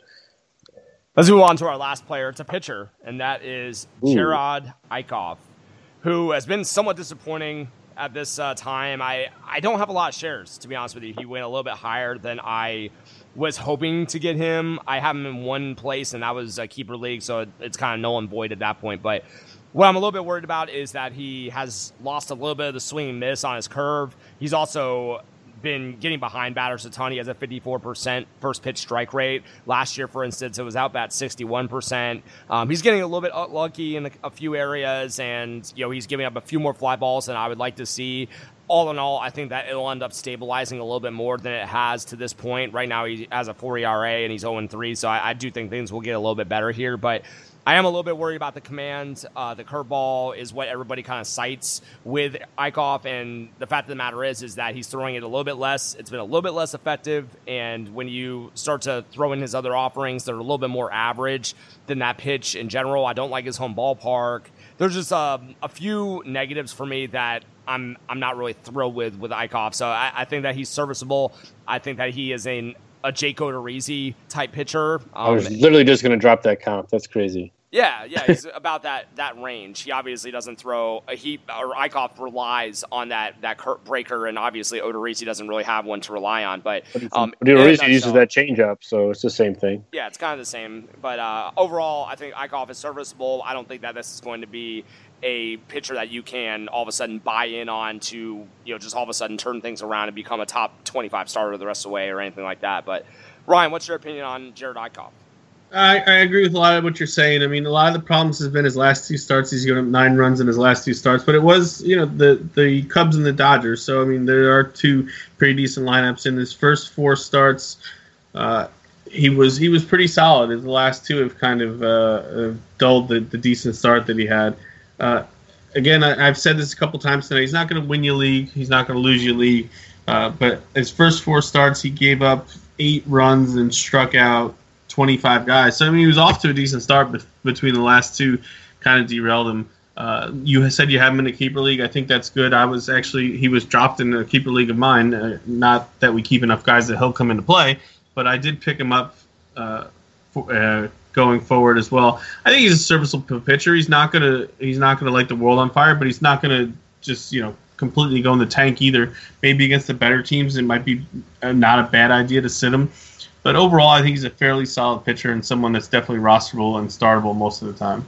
Let's move on to our last player. It's a pitcher, and that is Ooh. Jerad Eickhoff, who has been somewhat disappointing at this uh, time. I, I don't have a lot of shares, to be honest with you. He went a little bit higher than I was hoping to get him. I have him in one place, and that was a keeper league, so it, it's kind of null and void at that point. But what I'm a little bit worried about is that he has lost a little bit of the swing and miss on his curve. He's also been getting behind batters a ton. He has a fifty-four percent first pitch strike rate. Last year, for instance, it was out bat sixty-one percent. Um, he's getting a little bit lucky in a, a few areas, and you know he's giving up a few more fly balls than I would like to see. All in all, I think that it'll end up stabilizing a little bit more than it has to this point. Right now, he has a four E R A, and he's oh and three, so I, I do think things will get a little bit better here, but I am a little bit worried about the command. Uh, the curveball is what everybody kind of cites with Eickhoff, and the fact of the matter is is that he's throwing it a little bit less. It's been a little bit less effective, and when you start to throw in his other offerings, they're a little bit more average than that pitch in general. I don't like his home ballpark. There's just uh, a few negatives for me that I'm I'm not really thrilled with with Eickhoff. So I, I think that he's serviceable. I think that he is a a Jake Odorizzi type pitcher. Um, I was literally just going to drop that comp. That's crazy. Yeah, yeah, he's about that that range. He obviously doesn't throw a heap, or Eickhoff relies on that that Kurt breaker, and obviously Odorizzi doesn't really have one to rely on. But um, but Odorizzi uses that changeup, so it's the same thing. Yeah, it's kind of the same. But uh, overall, I think Eickhoff is serviceable. I don't think that this is going to be a pitcher that you can all of a sudden buy in on to, you know, just all of a sudden turn things around and become a top twenty-five starter the rest of the way or anything like that. But Ryan, what's your opinion on Jerad Eickhoff? I, I agree with a lot of what you're saying. I mean, a lot of the problems has been his last two starts. He's given up nine runs in his last two starts, but it was, you know, the the Cubs and the Dodgers. So I mean, there are two pretty decent lineups in his first four starts. Uh, he was he was pretty solid. The last two have kind of uh, dulled the, the decent start that he had. Uh, again, I, I've said this a couple times tonight. He's not going to win your league. He's not going to lose your league. Uh, but his first four starts, he gave up eight runs and struck out twenty-five guys. So, I mean, he was off to a decent start, but between the last two kind of derailed him. Uh, you said you have him in a keeper league. I think that's good. I was actually, he was dropped in a keeper league of mine. Uh, not that we keep enough guys that he'll come into play, but I did pick him up uh, for, uh, going forward as well. I think he's a serviceable pitcher. He's not gonna, he's not gonna light the world on fire, but he's not gonna just, you know, completely go in the tank either. Maybe against the better teams, it might be not a bad idea to sit him. But overall, I think he's a fairly solid pitcher and someone that's definitely rosterable and startable most of the time.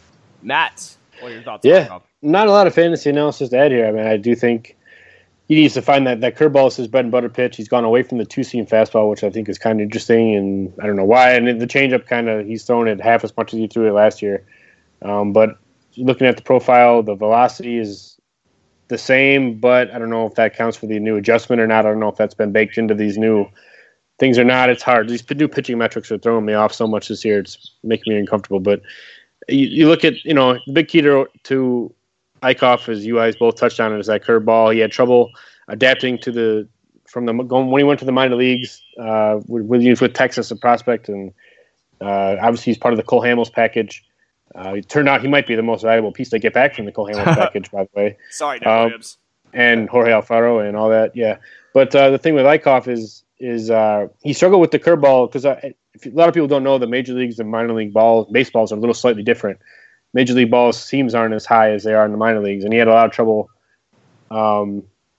Matt, what are your thoughts? Yeah, not a lot of fantasy analysis to add here. I mean, I do think he needs to find that, that curveball is his bread and butter pitch. He's gone away from the two-seam fastball, which I think is kind of interesting, and I don't know why. And the changeup kind of, he's thrown it half as much as he threw it last year. Um, but looking at the profile, the velocity is the same, but I don't know if that counts for the new adjustment or not. I don't know if that's been baked into these new things or not. It's hard. These new pitching metrics are throwing me off so much this year. It's making me uncomfortable. But you, you look at, you know, the big key to, to Eickhoff, as you guys both touched on it, is that curveball. He had trouble adapting to the from the going when he went to the minor leagues uh, with with Texas, a prospect, and uh, obviously he's part of the Cole Hamels package. Uh, it turned out he might be the most valuable piece to get back from the Cole Hamels package, by the way. Sorry, no um, and Jorge Alfaro and all that. Yeah, but uh, the thing with Eickhoff is is uh, he struggled with the curveball because uh, a lot of people don't know the major leagues and minor league ball baseballs are a little slightly different. Major league balls seams aren't as high as they are in the minor leagues, and he had a lot of trouble. Um,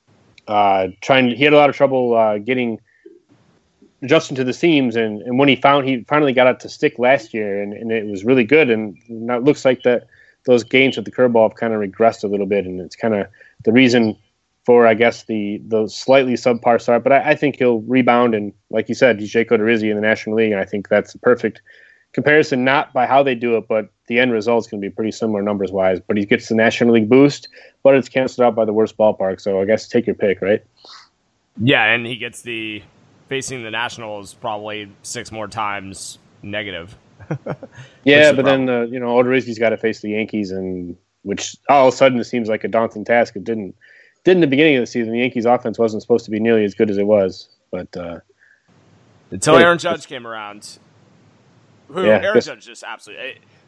uh, trying, he had a lot of trouble uh, getting adjusting to the seams, and, and when he found he finally got it to stick last year, and, and it was really good. And now it looks like that those gains with the curveball have kind of regressed a little bit, and it's kind of the reason for, I guess, the the slightly subpar start. But I, I think he'll rebound, and like you said, he's Jake Odorizzi in the National League, and I think that's the perfect comparison, not by how they do it, but the end result's going to be pretty similar numbers-wise. But he gets the National League boost, but it's canceled out by the worst ballpark. So I guess take your pick, right? Yeah, and he gets the facing the Nationals probably six more times negative. Yeah, but then uh, you know Odorizzi's got to face the Yankees, and which all of a sudden it seems like a daunting task. It didn't. Did in the beginning of the season. The Yankees' offense wasn't supposed to be nearly as good as it was, but uh, until Aaron Judge came around. Who yeah, Aaron Judge just absolutely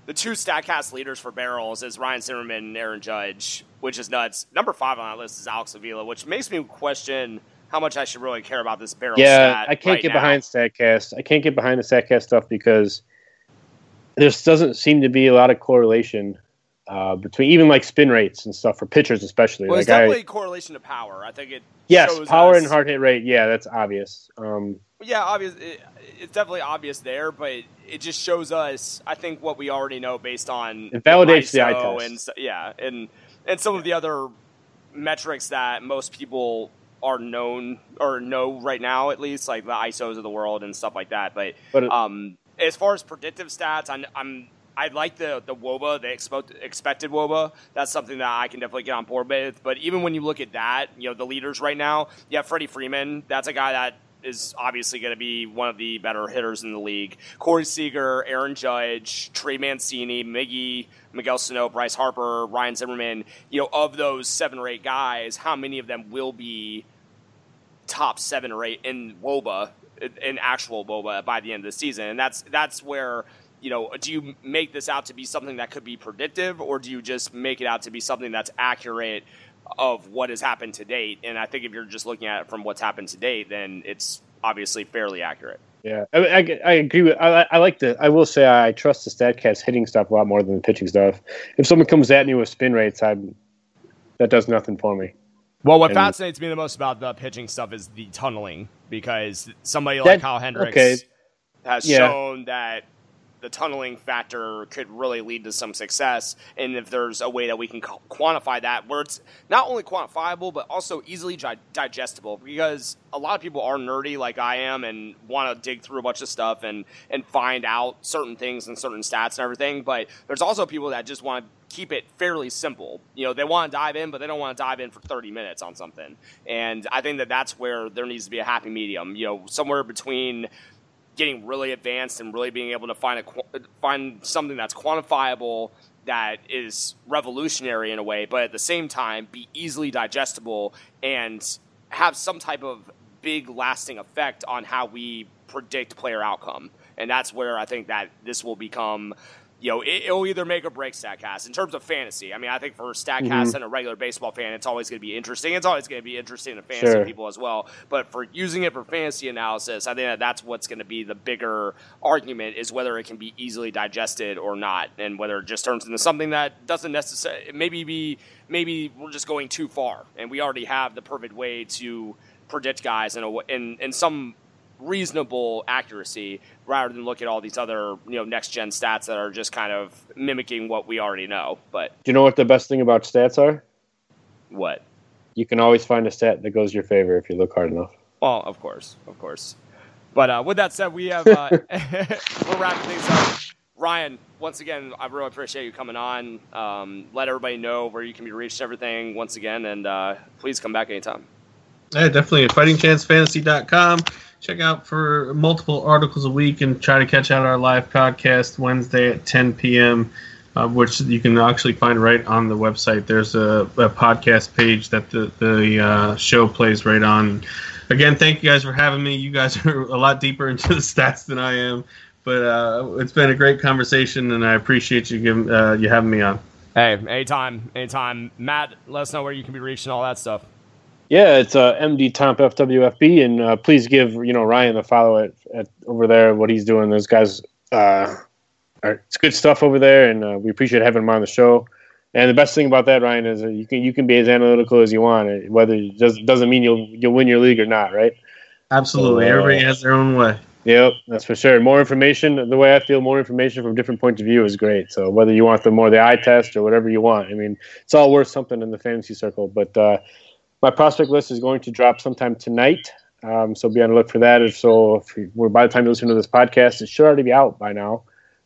the two StatCast leaders for barrels is Ryan Zimmerman and Aaron Judge, which is nuts. Number five on that list is Alex Avila, which makes me question how much I should really care about this barrel yeah, stat I can't right get now. behind StatCast. I can't get behind the StatCast stuff because there doesn't seem to be a lot of correlation uh, between even like spin rates and stuff for pitchers especially. Well, like it's definitely I, correlation to power. I think it yes, shows power us, and hard hit rate. Yeah, that's obvious. Um, Yeah, obvious. It, it's definitely obvious there, but it just shows us, I think, what we already know based on it validates the eye I S O test. and so- yeah, and and some of the other metrics that most people are known or know right now, at least like the I S Os of the world and stuff like that. But, But it- um, as far as predictive stats, I'm, I'm I like the the W O B A, the expect, expected W O B A. That's something that I can definitely get on board with. But even when you look at that, you know, the leaders right now, you have Freddie Freeman. That's a guy that is obviously going to be one of the better hitters in the league. Corey Seager, Aaron Judge, Trey Mancini, Miggy, Miguel Sano, Bryce Harper, Ryan Zimmerman. You know, of those seven or eight guys, how many of them will be top seven or eight in W O B A, in actual W O B A by the end of the season? And that's that's where, you know, do you make this out to be something that could be predictive, or do you just make it out to be something that's accurate of what has happened to date? And I think if you're just looking at it from what's happened to date, then it's obviously fairly accurate. Yeah, I, I, I agree with. I, I like the. I will say I trust the StatCast hitting stuff a lot more than the pitching stuff. If someone comes at me with spin rates, I that does nothing for me. Well, what And- fascinates me the most about the pitching stuff is the tunneling, because somebody That- like Kyle Hendricks okay. has Yeah. shown that the tunneling factor could really lead to some success. And if there's a way that we can co- quantify that, where it's not only quantifiable, but also easily gi- digestible, because a lot of people are nerdy like I am and want to dig through a bunch of stuff and, and find out certain things and certain stats and everything. But there's also people that just want to keep it fairly simple. You know, they want to dive in, but they don't want to dive in for thirty minutes on something. And I think that that's where there needs to be a happy medium, you know, somewhere between getting really advanced and really being able to find a find something that's quantifiable, that is revolutionary in a way, but at the same time be easily digestible and have some type of big lasting effect on how we predict player outcome. And that's where I think that this will become, you know, it, it'll either make or break StatCast in terms of fantasy. I mean, I think for StatCast Mhm. and a regular baseball fan, it's always going to be interesting. It's always going to be interesting to fantasy Sure. people as well. But for using it for fantasy analysis, I think that that's what's going to be the bigger argument, is whether it can be easily digested or not, and whether it just turns into something that doesn't necessarily, maybe be, maybe we're just going too far, and we already have the perfect way to predict guys in a w- in in some reasonable accuracy, rather than look at all these other, you know, next gen stats that are just kind of mimicking what we already know. But Do you know what the best thing about stats are? what? You can always find a stat that goes your favor if you look hard enough. Well, of course, of course. But uh, with that said, we have uh, we're wrapping things up. Ryan, once again, I really appreciate you coming on. Um, let everybody know where you can be reached and everything once again, and uh, please come back anytime. Yeah, definitely at fighting chance fantasy dot com. Check out for multiple articles a week and try to catch out our live podcast Wednesday at ten p.m., uh, which you can actually find right on the website. There's a, a podcast page that the, the uh, show plays right on. Again, thank you guys for having me. You guys are a lot deeper into the stats than I am, but uh, it's been a great conversation, and I appreciate you giving uh, you having me on. Hey, anytime, anytime. Matt, let us know where you can be reached and all that stuff. Yeah, it's uh, M D Tomp F W F B, and uh, please give you know Ryan a follow at, at over there. What he's doing, those guys, uh, are, it's good stuff over there, and uh, we appreciate having him on the show. And the best thing about that, Ryan, is that you can you can be as analytical as you want. Whether it does, doesn't mean you'll you'll win your league or not, right? Absolutely, So, uh, everybody has their own way. Yep, that's for sure. More information, the way I feel, more information from different points of view is great. So whether you want the more the eye test or whatever you want, I mean, it's all worth something in the fantasy circle. But uh, my prospect list is going to drop sometime tonight, um, so be on the look for that. If so, if you, we're by the time you listen to this podcast, it should already be out by now.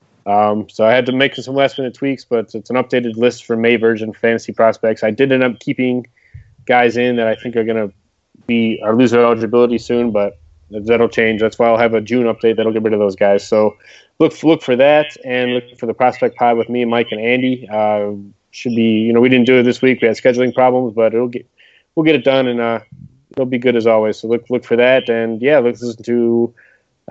Um, so I had to make some last minute tweaks, but it's an updated list for May version fantasy prospects. I did end up keeping guys in that I think are going to be or lose their eligibility soon, but that'll change. That's why I'll have a June update that'll get rid of those guys. So look look for that, and look for the prospect pod with me, Mike, and Andy. Uh, should be, you know, we didn't do it this week. We had scheduling problems, but it'll get we'll get it done, and uh, it'll be good as always. So look look for that, and yeah, let's listen to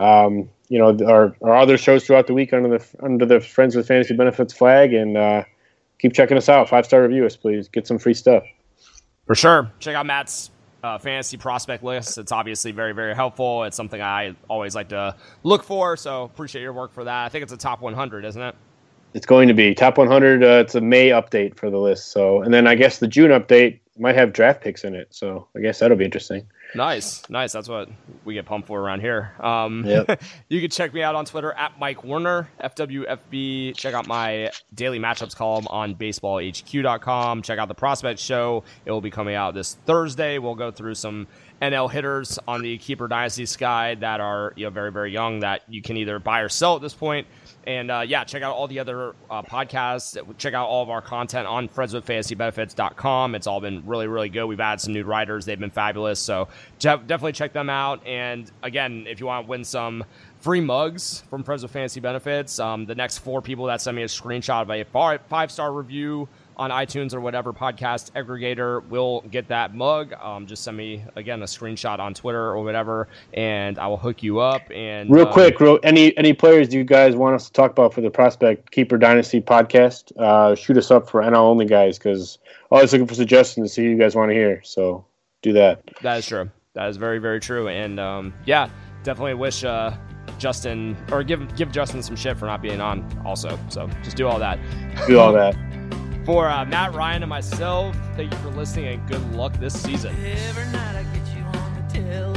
Um, you know, our, our other shows throughout the week under the under the Friends with Fantasy Benefits flag, and uh, keep checking us out. Five star review us, please. Get some free stuff. For sure. Check out Matt's uh, fantasy prospect list. It's obviously very, very helpful. It's something I always like to look for, so appreciate your work for that. I think it's a top one hundred, isn't it? It's going to be top one hundred. Uh, it's a May update for the list. So, and then I guess the June update might have draft picks in it. So I guess that'll be interesting. Nice, nice. That's what we get pumped for around here. Um, yep. You can check me out on Twitter at Mike Werner, F W F B. Check out my daily matchups column on baseball H Q dot com. Check out the Prospect Show. It will be coming out this Thursday. We'll go through some N L hitters on the Keeper Dynasty Sky that are, you know, very, very young that you can either buy or sell at this point. And, uh, yeah, check out all the other uh, podcasts. Check out all of our content on friends with fantasy benefits dot com. It's all been really, really good. We've added some new writers. They've been fabulous. So definitely check them out. And, again, if you want to win some free mugs from Friends with Fantasy Benefits, um, the next four people that send me a screenshot of a five-star review on iTunes or whatever podcast aggregator will get that mug. Um, just send me, again, a screenshot on Twitter or whatever, and I will hook you up. And Real um, quick, real, any any players do you guys want us to talk about for the Prospect Keeper Dynasty podcast? Uh, shoot us up for N L only guys, because always looking for suggestions to see who you guys want to hear. So do that. That is true. That is very, very true. And, um, yeah, definitely wish uh, Justin, or give give Justin some shit for not being on also. So just do all that. Do all that. For uh, Matt, Ryan, and myself, thank you for listening, and good luck this season. Every night I get you on the telephone.